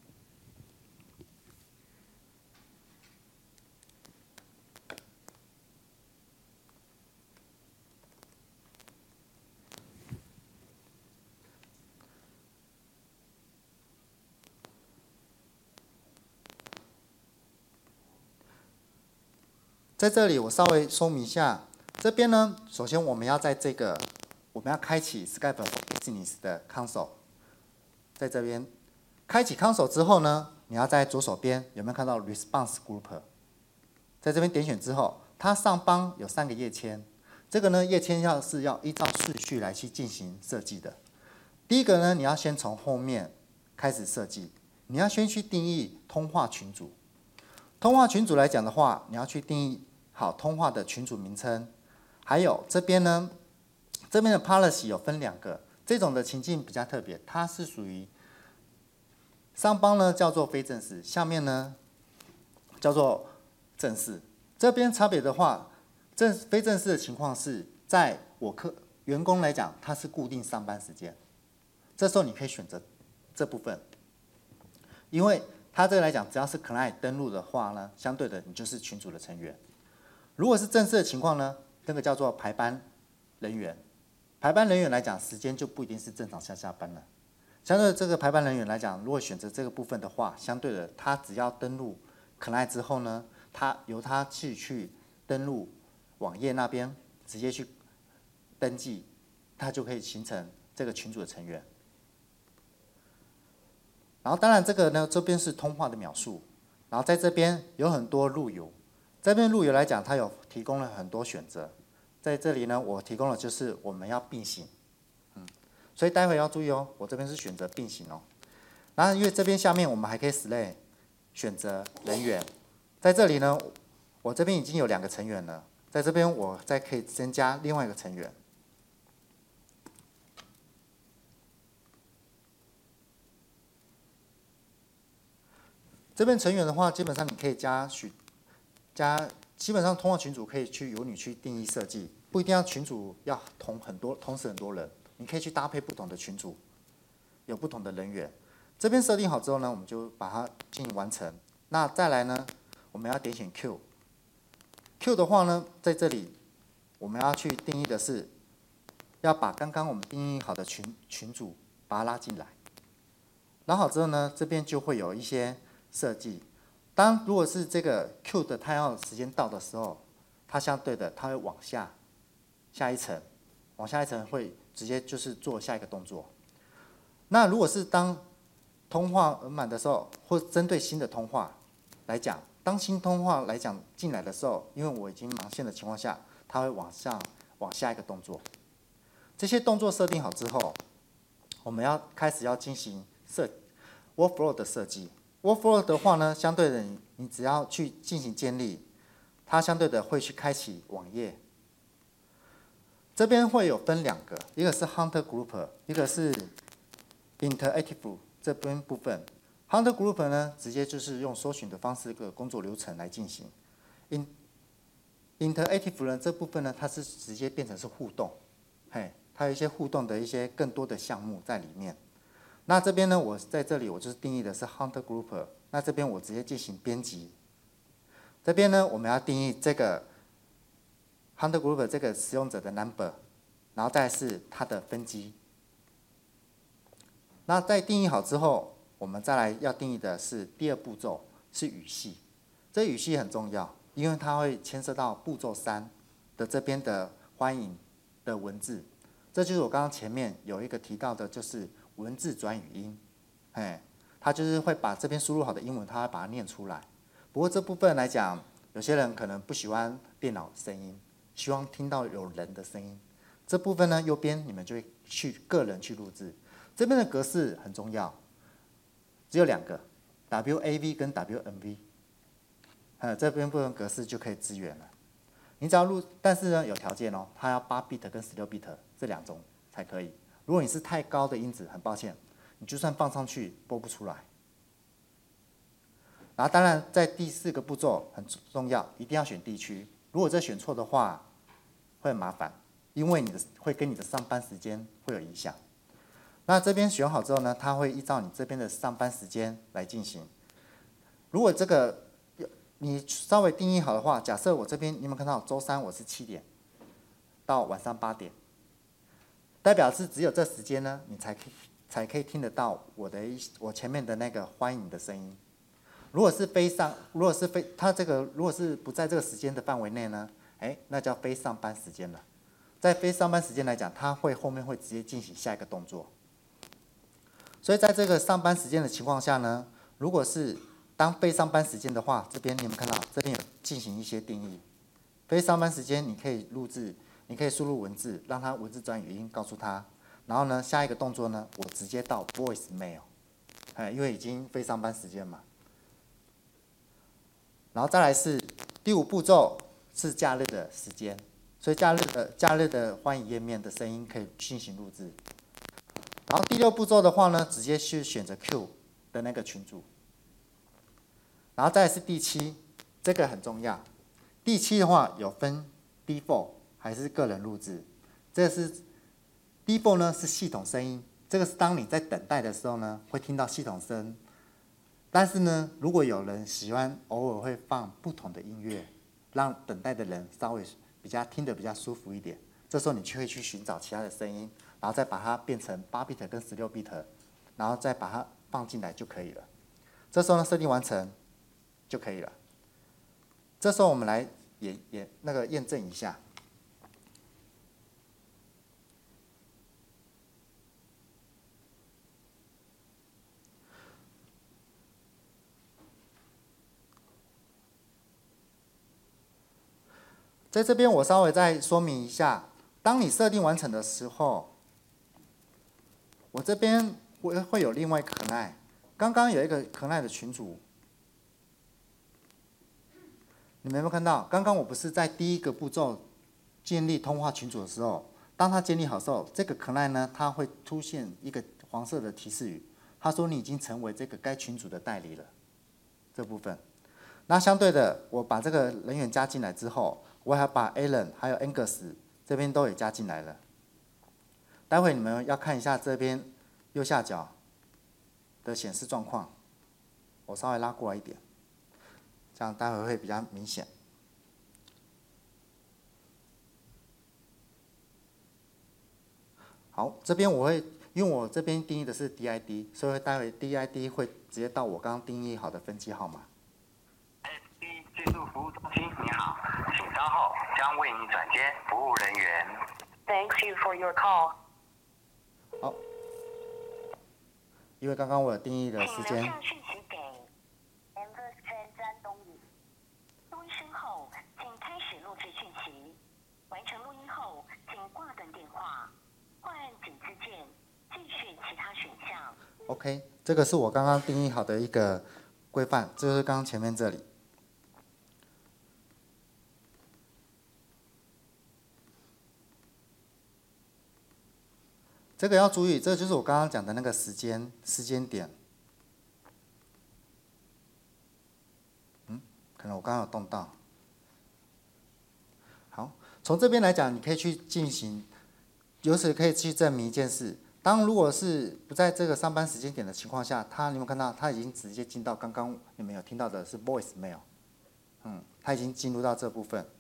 在这里我稍微说明一下，这边呢，首先我们要在这个，我们要开启 Skype for Business 的 console， 在这边开启 console 之后呢，你要在左手边有没有看到 Response Group？ 在这边点选之后，它上方有三个页签，这个呢页签要是要依照顺序来去进行设计的。第一个呢，你要先从后面开始设计，你要先去定义通话群组。通话群组来讲的话，你要去定义好通话的群组名称，还有这边呢，这边的 policy 有分两个，这种的情境比较特别，它是属于上方呢叫做非正式，下面呢叫做正式。这边差别的话，正非正式的情况是在我客员工来讲，它是固定上班时间，这时候你可以选择这部分，因为它这个来讲，只要是 client 登录的话呢，相对的你就是群组的成员。如果是正式的情况呢，那个叫做排班人员。排班人员来讲，时间就不一定是正常上下班了。相对的这个排班人员来讲，如果选择这个部分的话，相对的他只要登录 client 之后呢，他由他去去登录网页那边，直接去登记它就可以形成这个群组的成员。然后当然这个呢，这边是通话的描述，然后在这边有很多路由，这边路由来讲，它有提供了很多选择，在这里呢，我提供了就是我们要并行，嗯，所以待会要注意哦，我这边是选择并行哦。然后因为这边下面我们还可以 select 选择人员，在这里呢，我这边已经有两个成员了，在这边我再可以增加另外一个成员。这边成员的话，基本上你可以加许加，基本上通话群组可以去由你去定义设计，不一定要群组要同很多同时很多人，你可以去搭配不同的群组，有不同的人员。这边设定好之后呢，我们就把它进行完成。那再来呢，我们要点选 Q。Q 的话呢，在这里我们要去定义的是，要把刚刚我们定义好的群群组把它拉进来。拉好之后呢，这边就会有一些设计。当如果是这个 Q 的它要时间到的时候，它相对的它会往下下一层，往下一层会直接就是做下一个动作。那如果是当通话额满的时候，或针对新的通话来讲，当新通话来讲进来的时候，因为我已经忙线的情况下，它会往上往下一个动作。这些动作设定好之后，我们要开始要进行设 workflow 的设计。workflow 的话呢，相对的你你只要去进行建立，它相对的会去开启网页。这边会有分两个，一个是 Hunter Group， 一个是 Interactive 这边部分。Hunter Group 呢，直接就是用搜寻的方式一个工作流程来进行。In Interactive 呢这部分呢，它是直接变成是互动，嘿，它有一些互动的一些更多的项目在里面。那这边呢，我在这里我就是定义的是 Hunter Group， 那这边我直接进行编辑。这边呢，我们要定义这个 Hunter Group 这个使用者的 number， 然后再来是它的分机。那在定义好之后，我们再来要定义的是第二步骤，是语系。这语系很重要，因为它会牵涉到步骤三的这边的欢迎的文字。这就是我刚刚前面有一个提到的，就是文字转语音。哎，它就是会把这边输入好的英文，它会把它念出来。不过这部分来讲，有些人可能不喜欢电脑声音，希望听到有人的声音。这部分呢，右边你们就会去个人去录制。这边的格式很重要。只有两个 ，W A V 跟 W M V， 呃，这边部分格式就可以支援了。你只要录，但是呢有条件哦，它要八 bit 跟十六 bit 这两种才可以。如果你是太高的音质，很抱歉，你就算放上去播不出来。然后当然在第四个步骤很重要，一定要选地区。如果这选错的话，会很麻烦，因为你的会跟你的上班时间会有影响。那这边选好之后呢，它会依照你这边的上班时间来进行。如果这个你稍微定义好的话，假设我这边你有没有看到周三我是七点到晚上八点，代表是只有这时间呢，你才可以才可以听得到我的一我前面的那个欢迎的声音。如果是非上，如果是非它这个如果是不在这个时间的范围内呢，哎，那叫非上班时间了。在非上班时间来讲，它会后面会直接进行下一个动作。所以在这个上班时间的情况下呢，如果是当非上班时间的话，这边你们看到这边有进行一些定义。非上班时间你可以录制，你可以输入文字，让它文字转语音告诉他。然后呢，下一个动作呢，我直接到 voicemail， 哎，因为已经非上班时间嘛。然后再来是第五步骤是假日的时间，所以假日的假日的欢迎页面的声音可以进行录制。然后第六步骤的话呢，直接去选择 Q 的那个群组。然后再来是第七，这个很重要。第七的话有分 default 还是个人录制。这个是 default 呢是系统声音，这个是当你在等待的时候呢会听到系统声。但是呢，如果有人喜欢偶尔会放不同的音乐，让等待的人稍微比较听得比较舒服一点，这时候你就会去寻找其他的声音。然后再把它变成八 bit 跟十六 bit， 然后再把它放进来就可以了。这时候呢，设定完成就可以了。这时候我们来也也那个验证一下。 在这边我稍微再说明一下，当你设定完成的时候，我这边会会有另外一个 client， 刚刚有一个 client 的群组，你们有没有看到？刚刚我不是在第一个步骤建立通话群组的时候，当它建立好之后，这个 client 呢，它会出现一个黄色的提示语，他说你已经成为这个该群组的代理了。这部分，那相对的，我把这个人员加进来之后，我还把 Alan 还有 Angus 这边都也加进来了。待会你们要看一下这边右下角的显示状况，我稍微拉过来一点，这样待会会比较明显。好，这边我会，因为我这边定义的是 D I D， 所以待会 D I D 会直接到我刚刚定义好的分机号码。 S B 技术服务中心，你好，请稍后，将为你转接服务人员。Thank you for your call。 好，因为刚刚我有定义的时间。 讯息给 Amber 詹东宇。录音声后，请开始录制讯息。完成录音后，请挂断电话，或按井字键继续其他选项。 OK， 这个是我刚刚定义好的一个规范，这就是刚刚前面这里。这个要注意，这就是我刚刚讲的那个时间时间点。嗯，可能我刚刚有动到。好，从这边来讲，你可以去进行，由此可以去证明一件事：当如果是不在这个上班时间点的情况下，他你有没有看到，他已经直接进到刚刚你们有听到的是 voicemail， 嗯，他已经进入到这部分。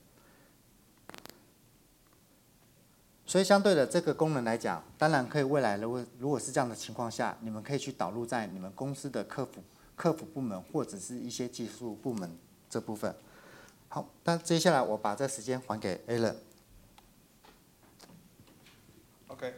所以相对的这个功能来讲，当然可以未来如果如果是这样的情况下，你们可以去导入在你们公司的客服客服部门或者是一些技术部门这部分。好，那接下来我把这时间还给 Alan。OK。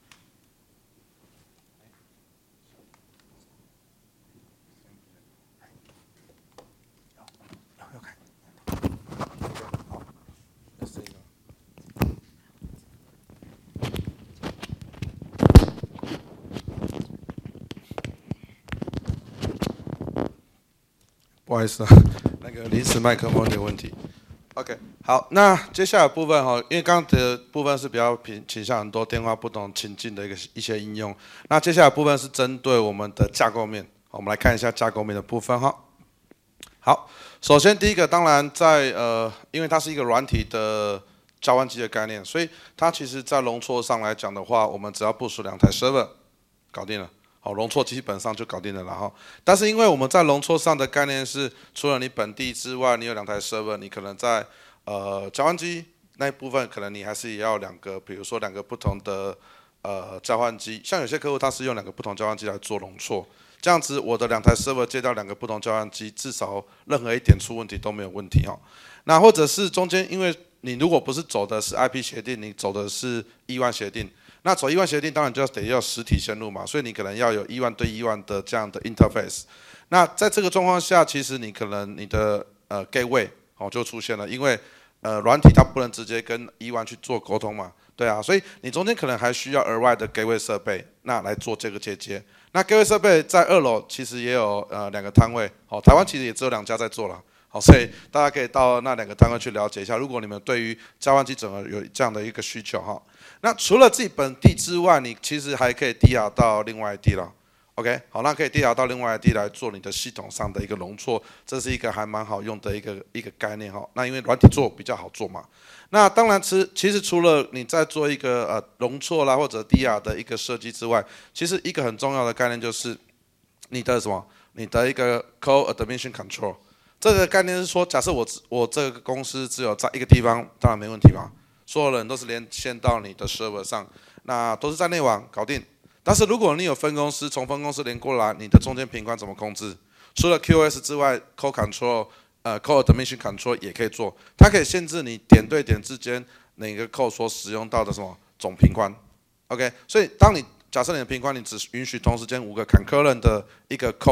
不好意思啊，那个临时麦克风有点问题。OK， 好，那接下来的部分哈，因为刚刚的部分是比较偏倾向很多电话不同情境的一个一些应用。那接下来的部分是针对我们的架构面，我们来看一下架构面的部分哈。好，首先第一个，当然在呃，因为它是一个软体的交换机的概念，所以它其实在容错上来讲的话，我们只要部署两台 server， 搞定了。好，容错基本上就搞定了啦哈。但是因为我们在容错上的概念是，除了你本地之外，你有两台 server， 你可能在呃交换机那一部分，可能你还是也要两个，比如说两个不同的呃交换机。像有些客户他是用两个不同交换机来做容错，这样子我的两台 server 接到两个不同交换机，至少任何一点出问题都没有问题哈。那或者是中间，因为你如果不是走的是 I P 协定，你走的是亿万协定。那走亿万协定当然就要得要实体线路嘛，所以你可能要有亿万对亿万的这样的 interface。那在这个状况下，其实你可能你的呃 gateway 哦就出现了，因为呃软体它不能直接跟亿万去做沟通嘛，对啊，所以你中间可能还需要额外的 gateway 设备，那来做这个接接。那 gateway 设备在二楼其实也有呃两个摊位，哦，台湾其实也只有两家在做了。好，所以大家可以到那两个摊位去了解一下。如果你们对于交换机整合有这样的一个需求哈，那除了自己本地之外，你其实还可以 D R 到另外一地了。OK， 好，那可以 D R 到另外一地来做你的系统上的一个容错，这是一个还蛮好用的一个一个概念哈。那因为软体做比较好做嘛。那当然，其其实除了你在做一个呃容错啦或者 D R 的一个设计之外，其实一个很重要的概念就是你的什么？你的一个 Call Admission Control。这个概念是说，假设我我这个公司只有在一个地方，当然没问题嘛，所有人都是连线到你的 server 上，那都是在内网搞定。但是如果你有分公司，从分公司连过来，你的中间频宽怎么控制？除了 Q O S 之外 ，Call Control， 呃 ，Call Admission Control 也可以做，它可以限制你点对点之间哪个 call 所使用到的什么总频宽。OK， 所以当你假设你的频宽你只允许同时间五个 concurrent 的一个 call。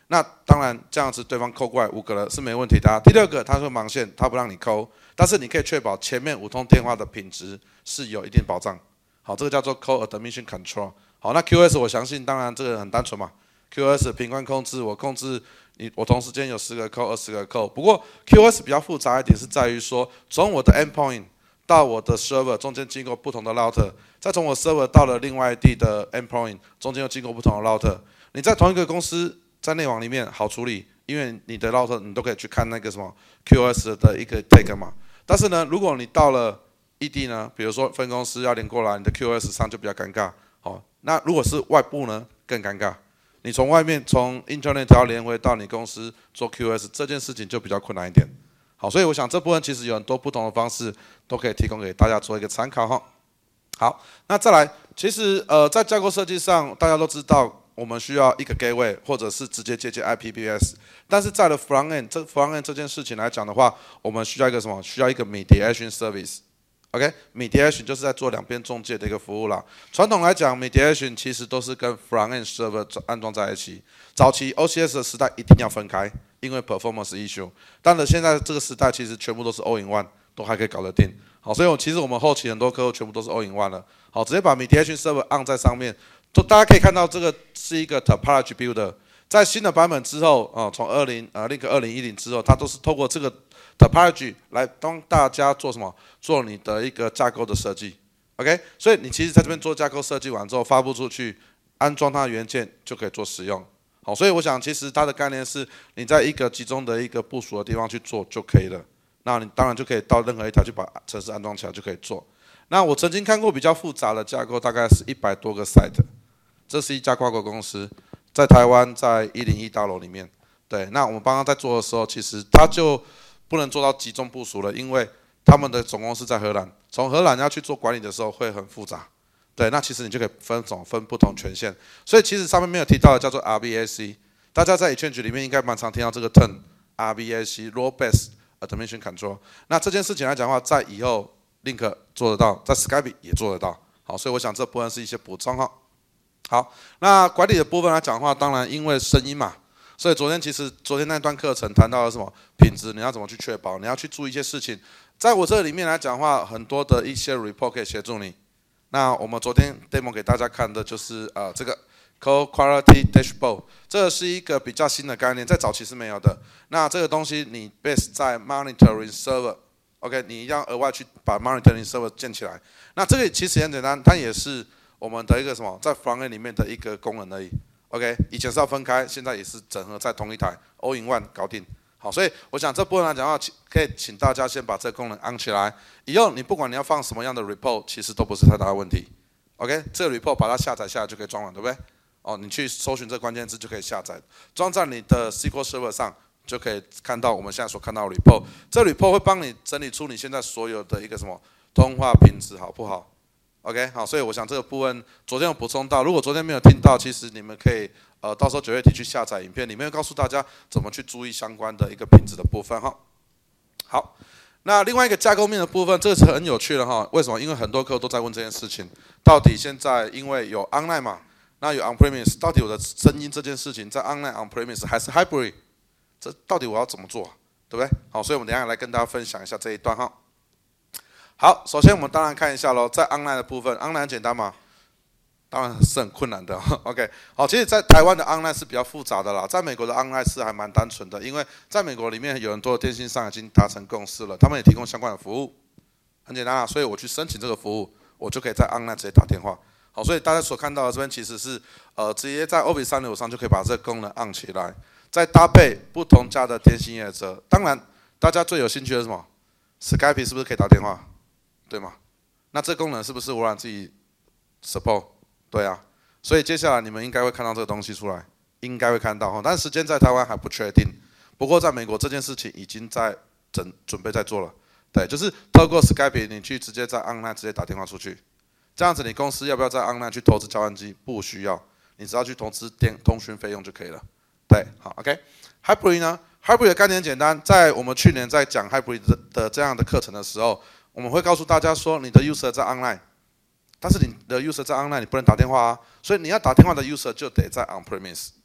那当然这样子对方扣过来五个了是没问题的、啊。第六个，他说盲线，他不让你扣，但是你可以确保前面五通电话的品质是有一定保障。好，这个叫做 Call Admission Control。好，那 Q S 我相信，当然这个很单纯嘛 ，Q S 频宽控制，我控制你，我同时间有十个扣、二十个扣。不过 Q S 比较复杂一点是在于说，从我的 endpoint 到我的 server 中间经过不同的 router， 再从我 server 到了另外一地的 endpoint 中间又经过不同的 router。你在同一个公司在内网里面好处理，因为你的 router 你都可以去看那个什么 Q S 的一个 tag 嘛。但是呢，如果你到了异地呢，比如说分公司要连过来，你的 Q S 上就比较尴尬。好，那如果是外部呢，更尴尬。你从外面从 Internet 要连回到你公司做 Q S 这件事情就比较困难一点。好，所以我想这部分其实有很多不同的方式都可以提供给大家做一个参考哈。好，那再来，其实呃在架构设计上，大家都知道我们需要一个 gateway 或者是直接接接 I P V S， 但是在了 front end 这 front end 这件事情来讲的话，我们需要一个什么？需要一个 mediation service。OK，mediation 就是在做两边中介的一个服务啦。传统来讲 ，mediation 其实都是跟 front end server 安装在一起。早期 O C S 的时代一定要分开，因为 performance issue。但是现在这个时代其实全部都是 all in one， 都还可以搞得定。好，所以我其实我们后期很多客户全部都是 all in one 了。好，直接把 mediation server on 在上面，就大家可以看到这个是一个 topology builder。在新的版本之后，啊、呃，从二零呃 Link 二零一零之后，它都是透过这个 topology 来帮大家做什么？做你的一个架构的设计 ，OK？ 所以你其实在这边做架构设计完之后，发布出去，安装它的元件就可以做使用。好，所以我想其实它的概念是，你在一个集中的一个部署的地方去做就可以了。那你当然就可以到任何一台去把程式安装起来就可以做。那我曾经看过比较复杂的架构，大概是一百多个 site， 这是一家跨国公司，在台湾在一零一大楼里面。对，那我们帮他在做的时候，其实他就不能做到集中部署了，因为他们的总公司在荷兰，从荷兰要去做管理的时候会很复杂。对，那其实你就可以分种分不同权限。所以其实上面没有提到的叫做 R B A C， 大家在 Exchange 里面应该蛮常听到这个 term R B A C Role Based Admission Control。那这件事情来讲的话，在以后 Link 做得到，在 Skype 也做得到。好，所以我想这部分是一些补充哈。好，那管理的部分来讲的话，当然因为声音嘛。所以昨天其实昨天那段课程谈到了什么品质，你要怎么去确保，你要去注意一些事情。在我这里面来讲的话，很多的一些 report 可以协助你。那我们昨天 demo 给大家看的就是呃这个 Code Quality Dashboard， 这个是一个比较新的概念，在早期是没有的。那这个东西你 base 在 monitoring server，OK， 你一定要额外去把 monitoring server 建起来。那这个其实很简单，它也是我们的一个什么在 front end 里面的一个功能而已。OK， 以前是要分开，现在也是整合在同一台 all in one 搞定。好，所以我想这部分来讲的话，可以请大家先把这个功能安起来。以后你不管你要放什么样的 report， 其实都不是太大的问题。OK， 这个 report 把它下载下来就可以装了，对不对？哦，你去搜寻这个关键字就可以下载，装在你的 S Q L Server 上，就可以看到我们现在所看到的 report。这个 report 会帮你整理出你现在所有的一个什么通话品质好不好 ？OK， 好，所以我想这个部分昨天有补充到，如果昨天没有听到，其实你们可以。呃，到时候九月底去下载影片，里面会告诉大家怎么去注意相关的一个品质的部分哈。好，那另外一个架构面的部分，这个是很有趣的哈。为什么？因为很多客户都在问这件事情，到底现在因为有 online 嘛，那有 on-premise， 到底我的声音这件事情在 online on-premise 还是 hybrid， 这到底我要怎么做，对不对？好，所以我们等一下来跟大家分享一下这一段哈。好，首先我们当然看一下咯，在 online 的部分 ，online 很简单嘛。当然是很困难的 ，OK， 好，其实，在台湾的 online 是比较复杂的啦，在美国的 online 是还蛮单纯的，因为在美国里面有很多的电信商已经达成共识了，他们也提供相关的服务，很简单啊，所以我去申请这个服务，我就可以在 online 直接打电话，好，所以大家所看到的这边其实是呃直接在 Office 三六五上就可以把这个功能按起来，再搭配不同家的电信业者，当然大家最有兴趣的是什么 ？Skype 是不是可以打电话？对吗？那这个功能是不是微软自己 support？对啊，所以接下来你们应该会看到这个东西出来，应该会看到哈，但是时间在台湾还不确定。不过在美国这件事情已经在整准备在做了，对，就是透过 Skype 你去直接在 online 直接打电话出去，这样子你公司要不要在 online 去投资交换机？不需要，你只要去投资电通讯费用就可以了。对，好 ，OK。Hybrid 呢 ？Hybrid 的概念很简单，在我们去年在讲 Hybrid 的这样的课程的时候，我们会告诉大家说，你的 user 在 online。但是你的 user 在 online， 你不能打电话啊，所以你要打电话的 user 就得在 on-premise。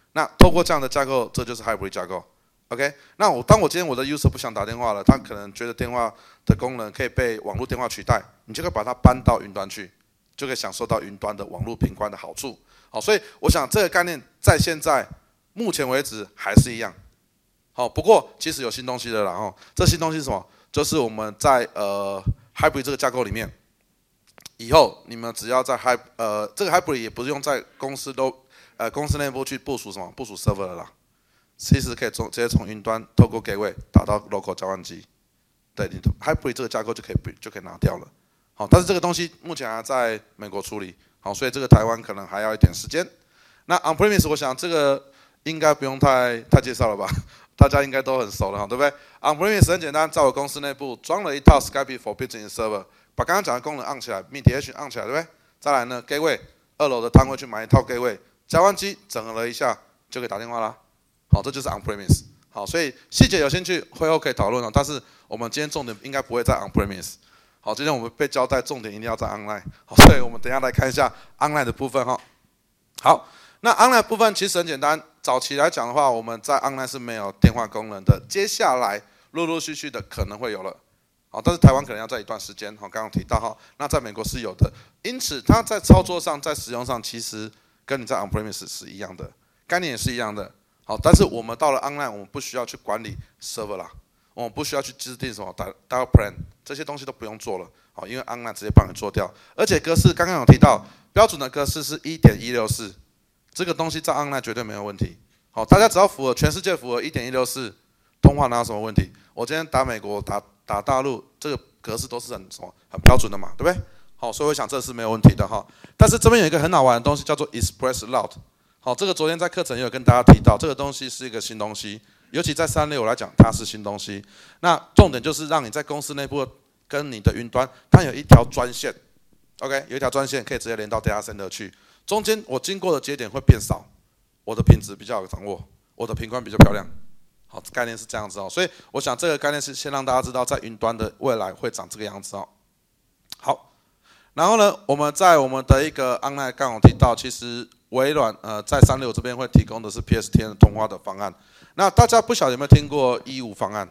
那透过这样的架构，这就是 hybrid 架构。OK， 那我当我今天我的 user 不想打电话了，他可能觉得电话的功能可以被网络电话取代，你就可以把它搬到云端去，就可以享受到云端的网络频宽的好处。好，所以我想这个概念在现在目前为止还是一样。好，不过其实有新东西的啦。哦，这新东西是什么？就是我们在呃 hybrid 这个架构里面，以后你们只要在 hybrid 呃这个 hybrid 也不是用在公司都呃公司内部去部署什么部署 server 的啦。其实可以从直接从云端透过 gateway 打到 local 交换机，对，你的 hybrid 这个架构就可以就可以拿掉了。好，但是这个东西目前还在美国处理，好，所以这个台湾可能还要一点时间。那 on-premise 我想这个应该不用太太介绍了吧，大家应该都很熟了，对不对 ？on-premise 很简单，在我公司内部装了一套 Skype for Business Server， 把刚刚讲的功能按起来 ，mediation 按起来，对不对？再来呢 ，gateway 二楼的摊位去买一套 gateway， 交换机整合了一下就可以打电话啦。好，这就是 on-premise。好，所以细节有兴趣会后可以讨论哦。但是我们今天重点应该不会在 on-premise。好，今天我们被交代重点一定要在 online。好，所以我们等一下来看一下 online 的部分哈。好，那 online 部分其实很简单。早期来讲的话，我们在 online 是没有电话功能的。接下来陆陆续续的可能会有了。好，但是台湾可能要在一段时间。好，刚刚提到哈，那在美国是有的。因此它在操作上、在使用上，其实跟你在 on-premise 是一样的，概念也是一样的。好，但是我们到了 online， 我们不需要去管理 server 啦，我们不需要去制定什么 dial plan， 这些东西都不用做了。好，因为 online 直接帮你做掉，而且格式刚刚有提到，标准的格式是 一点一六四， 这个东西在 online 绝对没有问题。好，大家只要符合全世界符合 一点一六四， 通话哪有什么问题？我今天打美国、打打大陆，这个格式都是很什么很标准的嘛，对不对？好，所以我想这是没有问题的哈。但是这边有一个很好玩的东西，叫做 Express Route。好，这个昨天在课程也有跟大家提到，这个东西是一个新东西，尤其在三六五来讲，它是新东西。那重点就是让你在公司内部跟你的云端，它有一条专线 ，OK， 有一条专线可以直接连到 data center 去，中间我经过的节点会变少，我的品质比较有掌握，我的频宽比较漂亮。好，概念是这样子哦，所以我想这个概念是先让大家知道，在云端的未来会长这个样子哦。好，然后呢，我们在我们的一个 online 刚好提到，其实微软呃在三六五这边会提供的是 P S T N 的通话的方案。那大家不晓得有没有听过一五方案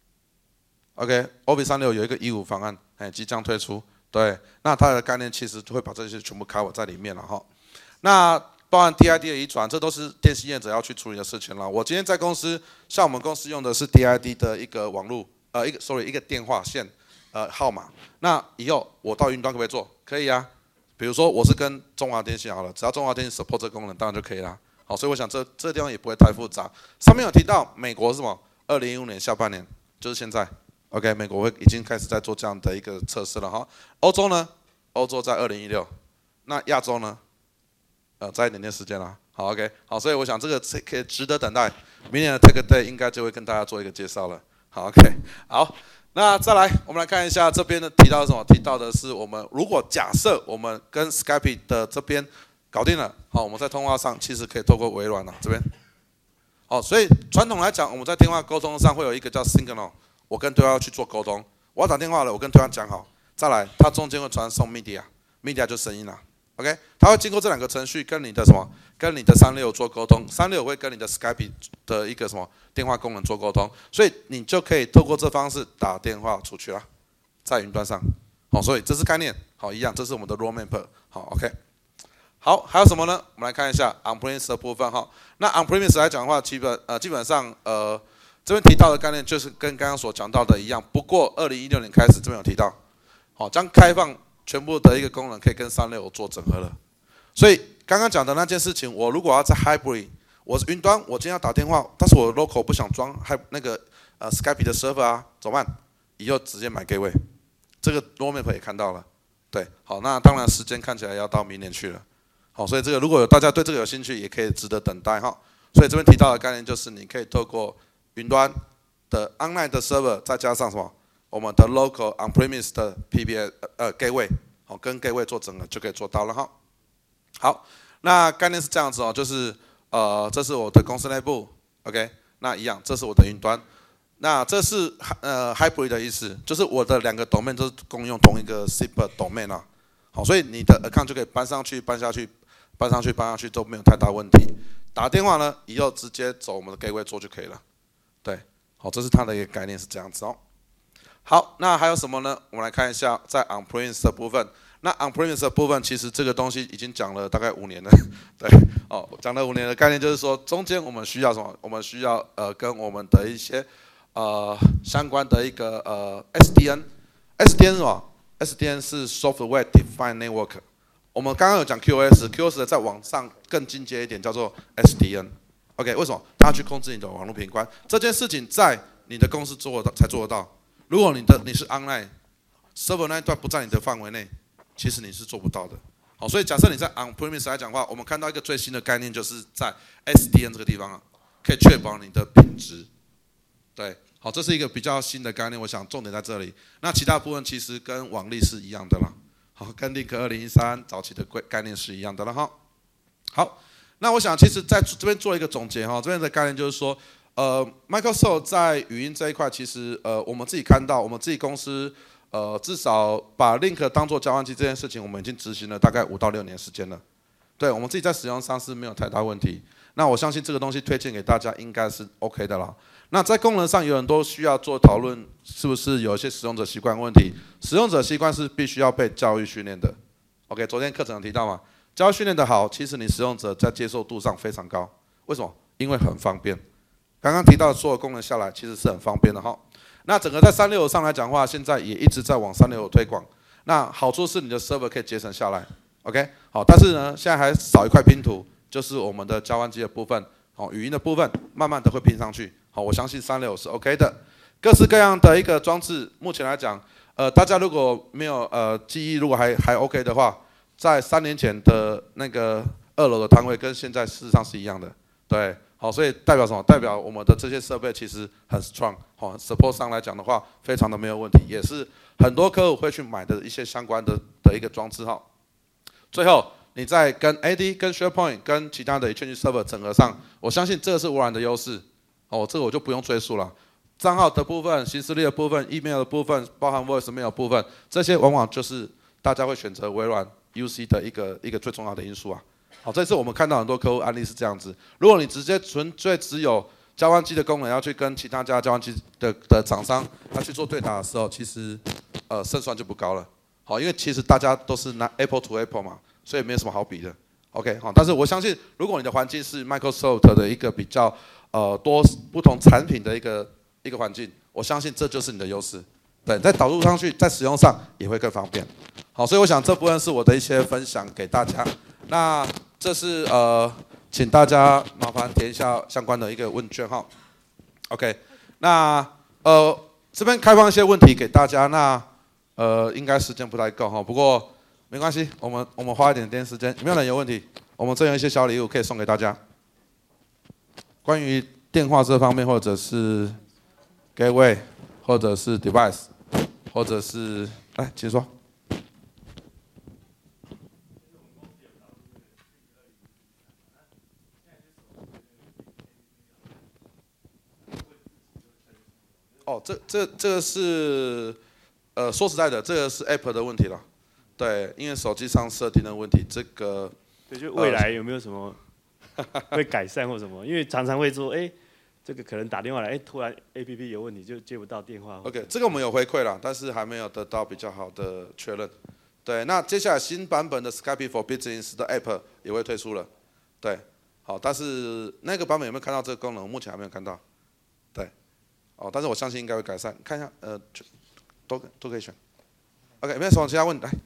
？OK，O B 三六五有一个一五方案，哎，即将推出。对，那它的概念其实会把这些全部 cover 在里面了哈。那包含 D I D 的移转，这都是电信业者要去处理的事情了。我今天在公司，像我们公司用的是 D I D 的一个网络，呃，一个 sorry 一个电话线，呃号码。那以后我到云端可不可以做？可以啊。比如说我是跟中华电信好了，只要中华电信 support 这个功能，当然就可以啦。好，所以我想这这个地方也不会太复杂。上面有提到美国是什么？二零一五年下半年，就是现在。OK， 美国会已经开始在做这样的一个测试了哈。欧洲呢？欧洲在二零一六。那亚洲呢？呃，再一点点时间啦。好 ，OK， 好，所以我想这个可以值得等待。明年的 Tech Day 应该就会跟大家做一个介绍了。好 ，OK， 好。那再来，我们来看一下这边的提到的什么？提到的是我们如果假设我们跟 Skype 的这边搞定了，好，我们在通话上其实可以透过微软啊这边。好，所以传统来讲，我们在电话沟通上会有一个叫 Signal， 我跟对方要去做沟通，我要打电话了，我跟对方讲好，再来，它中间会传送 Media，Media 就声音啦。OK， 它会经过这两个程序跟你的什么，跟你的三六五做沟通，三六五会跟你的 Skype 的一个什么电话功能做沟通，所以你就可以透过这方式打电话出去啦，在云端上。好，所以这是概念，好一样，这是我们的 roadmap。好 ，OK， 好，还有什么呢？我们来看一下 on-premise 的部分哈。那 on-premise 来讲的话，基本呃基本上呃这边提到的概念就是跟刚刚所讲到的一样，不过二零一六年开始这边有提到，好，将开放全部的一个功能可以跟三六五做整合了，所以刚刚讲的那件事情，我如果要在 hybrid， 我是云端，我今天要打电话，但是我的 local 不想装那个呃 Skype 的 server 啊，怎么办？以后直接买 gateway， 这个 roadmap 也看到了，对，好，那当然时间看起来要到明年去了，好，所以这个如果有大家对这个有兴趣，也可以值得等待哈。所以这边提到的概念就是你可以透过云端的 online 的 server， 再加上什么？我们的 local on-premise 的 P B S 呃 gateway， 好，跟 gateway 做整合就可以做到了哈。好，那概念是这样子哦，就是呃，这是我的公司内部 ，OK， 那一样，这是我的云端，那这是呃 hybrid 的意思，就是我的两个 domain 都是共用同一个 S I P domain 啊。好，所以你的 account 就可以搬上去、搬下去、搬上去、搬下去都没有太大问题。 打电话呢，以后直接走我们的 gateway 做就可以了。对，好，这是它的一个概念是这样子哦。好，那还有什么呢？我们来看一下在 on-premise 的部分。那 on-premise 的部分，其实这个东西已经讲了大概五年了，对，哦，讲了五年的概念就是说，中间我们需要什么？我们需要呃跟我们的一些呃相关的一个呃 S D N，S D N 是什么 ？S D N 是 Software Defined Network。我们刚刚有讲 Q O S，Q O S 的再往上更进阶一点，叫做 S D N。OK， 为什么？它去控制你的网络频宽，这件事情在你的公司做得到才做得到。如果你的你是 online server 那一段不在你的范围内，其实你是做不到的。好，所以假设你在 on-premise 来讲的话，我们看到一个最新的概念，就是在 S D N 这个地方啊，可以确保你的品质。对，好，这是一个比较新的概念，我想重点在这里。那其他部分其实跟网力是一样的啦，好，跟 Link 二零一三早期的概念是一样的了哈。好，那我想其实在这边做一个总结哈，这边的概念就是说。呃 ，Microsoft 在语音这一块，其实呃，我们自己看到，我们自己公司呃，至少把 Link 当做交换机这件事情，我们已经执行了大概五到六年时间了。对，我们自己在使用上是没有太大问题。那我相信这个东西推荐给大家应该是 OK 的啦。那在功能上有很多需要做讨论，是不是有一些使用者习惯问题？使用者习惯是必须要被教育训练的。OK， 昨天课程有提到嘛，教育训练的好，其实你使用者在接受度上非常高。为什么？因为很方便。刚刚提到的所有功能下来，其实是很方便的哈。那整个在三六五上来讲的话，现在也一直在往三六五推广。那好处是你的 server 可以节省下来 ，OK， 好，但是呢，现在还少一块拼图，就是我们的交换机的部分，好，语音的部分，慢慢的会拼上去。好，我相信三六五是 OK 的。各式各样的一个装置，目前来讲，呃，大家如果没有呃记忆，如果还还 OK 的话，在三年前的那个二楼的摊位跟现在事实上是一样的，对。好，所以代表什么？代表我们的这些设备其实很 strong， 好 ，support 上来讲的话，非常的没有问题，也是很多客户会去买的一些相关的的一个装置哈。最后，你在跟 A D、跟 SharePoint、跟其他的 Exchange Server 整合上，我相信这个是微软的优势。哦，这个我就不用赘述了。账号的部分、行事历的部分、email 的部分，包含 voicemail 部分，这些往往就是大家会选择微软 U C 的一个一个最重要的因素啊。好，这次我们看到很多客户案例是这样子。如果你直接纯粹只有交换机的功能，要去跟其他家交换机的的厂商要去做对打的时候，其实呃胜算就不高了。好，因为其实大家都是拿 Apple to Apple 嘛，所以没有什么好比的。OK， 好，但是我相信，如果你的环境是 Microsoft 的一个比较呃多不同产品的一个一个环境，我相信这就是你的优势。对，在导入上去，在使用上也会更方便。好，所以我想这部分是我的一些分享给大家。那这是呃，请大家麻烦填一下相关的一个问卷哈。OK， 那呃这边开放一些问题给大家，那呃应该时间不太够哈，不过没关系，我们我们花一点点时间，有没有人有问题？我们这有一些小礼物可以送给大家，关于电话这方面，或者是 gateway， 或者是 device， 或者是来，请说。哦，这这这个是，呃，说实在的，这个是 App 的问题了，对，因为手机上设定的问题，这个， 对，就未来有没有什么会改善或什么？因为常常会说，哎，这个可能打电话来，哎，突然 A P P 有问题就接不到电话。 OK， 这个我们有回馈了，但是还没有得到比较好的确认。对，那接下来新版本的 Skype for Business 的 App 也会推出了，对，好，但是那个版本有没有看到这个功能？目前还没有看到，对。哦，但是我相信应该会改善。看一下，呃，都都可以选。OK， 没有什么其他问题，来。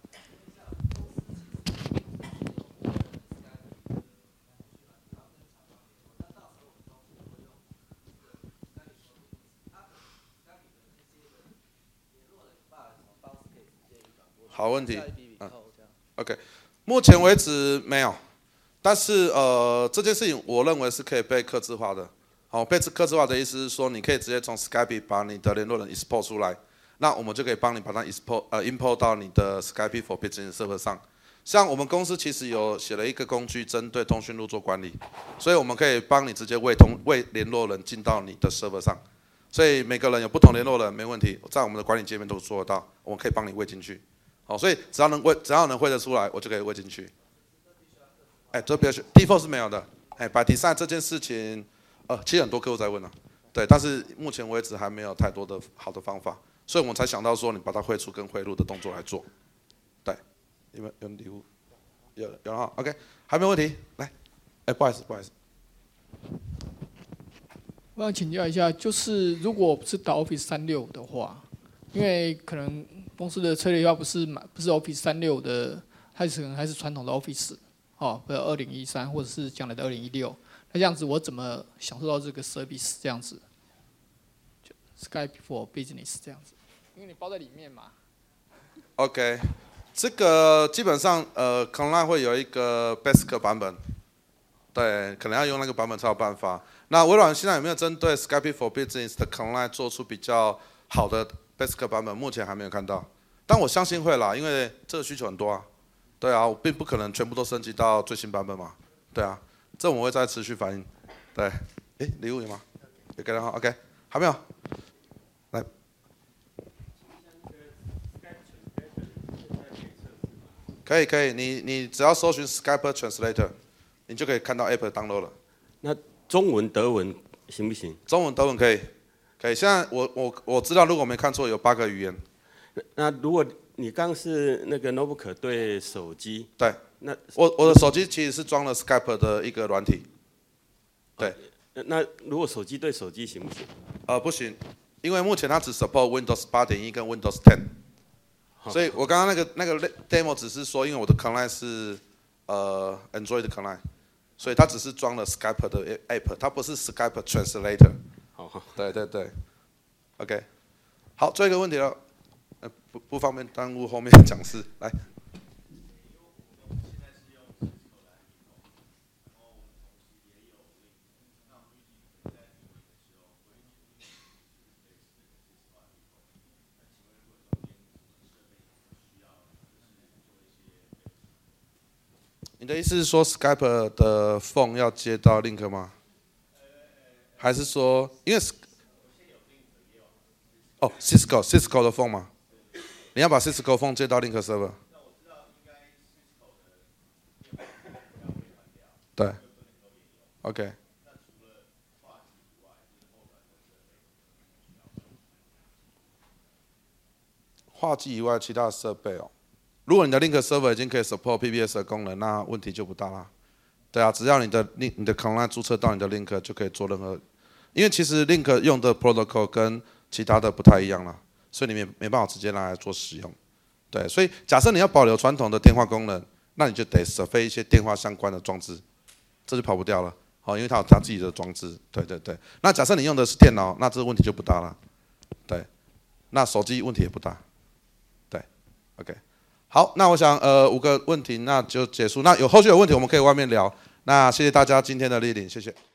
好问题，嗯 ，OK， 目前为止没有，但是呃，这件事情我认为是可以被客制化的。好，被客制化的意思是说，你可以直接从 Skype 把你的联络人 export 出来，那我们就可以帮你把它 export 呃 import 到你的 Skype for Business server 上。像我们公司其实有写了一个工具，针对通讯录做管理，所以我们可以帮你直接喂通喂联络人进到你的 server 上。所以每个人有不同联络人没问题，在我们的管理界面都做得到，我们可以帮你喂进去。好，所以只要能喂，只要能喂得出来，我就可以喂进去。哎，这不要选 ，default 是没有的。 哎，by design 这件事情，呃，其实很多客户在问啊，对，但是目前为止还没有太多的好的方法，所以我们才想到说，你把它汇出跟汇入的动作来做。对，有没有有礼物？有有了哈 ，OK， 还没有问题，来，哎，不好意思，不好意思。 我想请教一下，就是如果不是导 Office 三六的话，因为可能公司的策略要不是买不是 Office 三六的，它可能还是传统的 Office， 哦，比如二零一三或者是将来的二零一六，那这样子我怎么享受到这个 service 这样子？就 Skype for Business 这样子，因为你包在里面嘛。 OK， 这个基本上呃 ，Conline 会有一个 Basic 版本，对，可能要用那个版本才有办法。那微软现在有没有针对 Skype for Business 的 Conline 做出比较好的 Basic 版本？目前还没有看到，但我相信会啦，因为这个需求很多啊。对啊，我并不可能全部都升级到最新版本嘛。对啊，这我们会再持续反映。对，诶，礼物有吗？有给到好 ，OK， 还没有？来。可以可以，你你只要搜寻 Skype Translator， 你就可以看到 App download 了。 那中文、德文行不行？ 中文、德文可以，可以。现在我我我知道，如果没看错，有八个语言。 那如果你刚是那个 notebook 对手机， 对， 那我我的手机其实是装了 Skype 的一个软体。对。 那如果手机对手机行不行？ 呃，不行，因为目前它只 support Windows 八点一跟 Windows 十。所以我刚刚那个那个 demo 只是说，因为我的 Conline 是呃 Android 的 Conline， 所以它只是装了 Skype 的 app， 它不是 Skype Translator。 好， 对对对 ，OK， 好，最后一个问题了，呃不不方便耽误后面讲师，来。你的意思是说 Skype 的 phone 要接到 Link 吗？还是说，因为哦 Cisco Cisco 的 phone 吗？你要把 Cisco phone 接到 Link server？ 对 ，OK。话机以外，其他的设备哦。如果你的 Link Server 已经可以 support P B S 的功能，那问题就不大啦。对啊，只要你的 Link 你的 Conline 注册到你的 Link 就可以做任何，因为其实 Link 用的 protocol 跟其他的不太一样啦，所以你没没办法直接拿来做使用。对，所以假设你要保留传统的电话功能，那你就得设备一些电话相关的装置，这就跑不掉了。好，因为它有它自己的装置。对对对。那假设你用的是电脑，那这个问题就不大了。对，那手机问题也不大。对 ，OK。好，那我想呃五个问题那就结束。那有后续有问题我们可以外面聊。那谢谢大家今天的莅临，谢谢。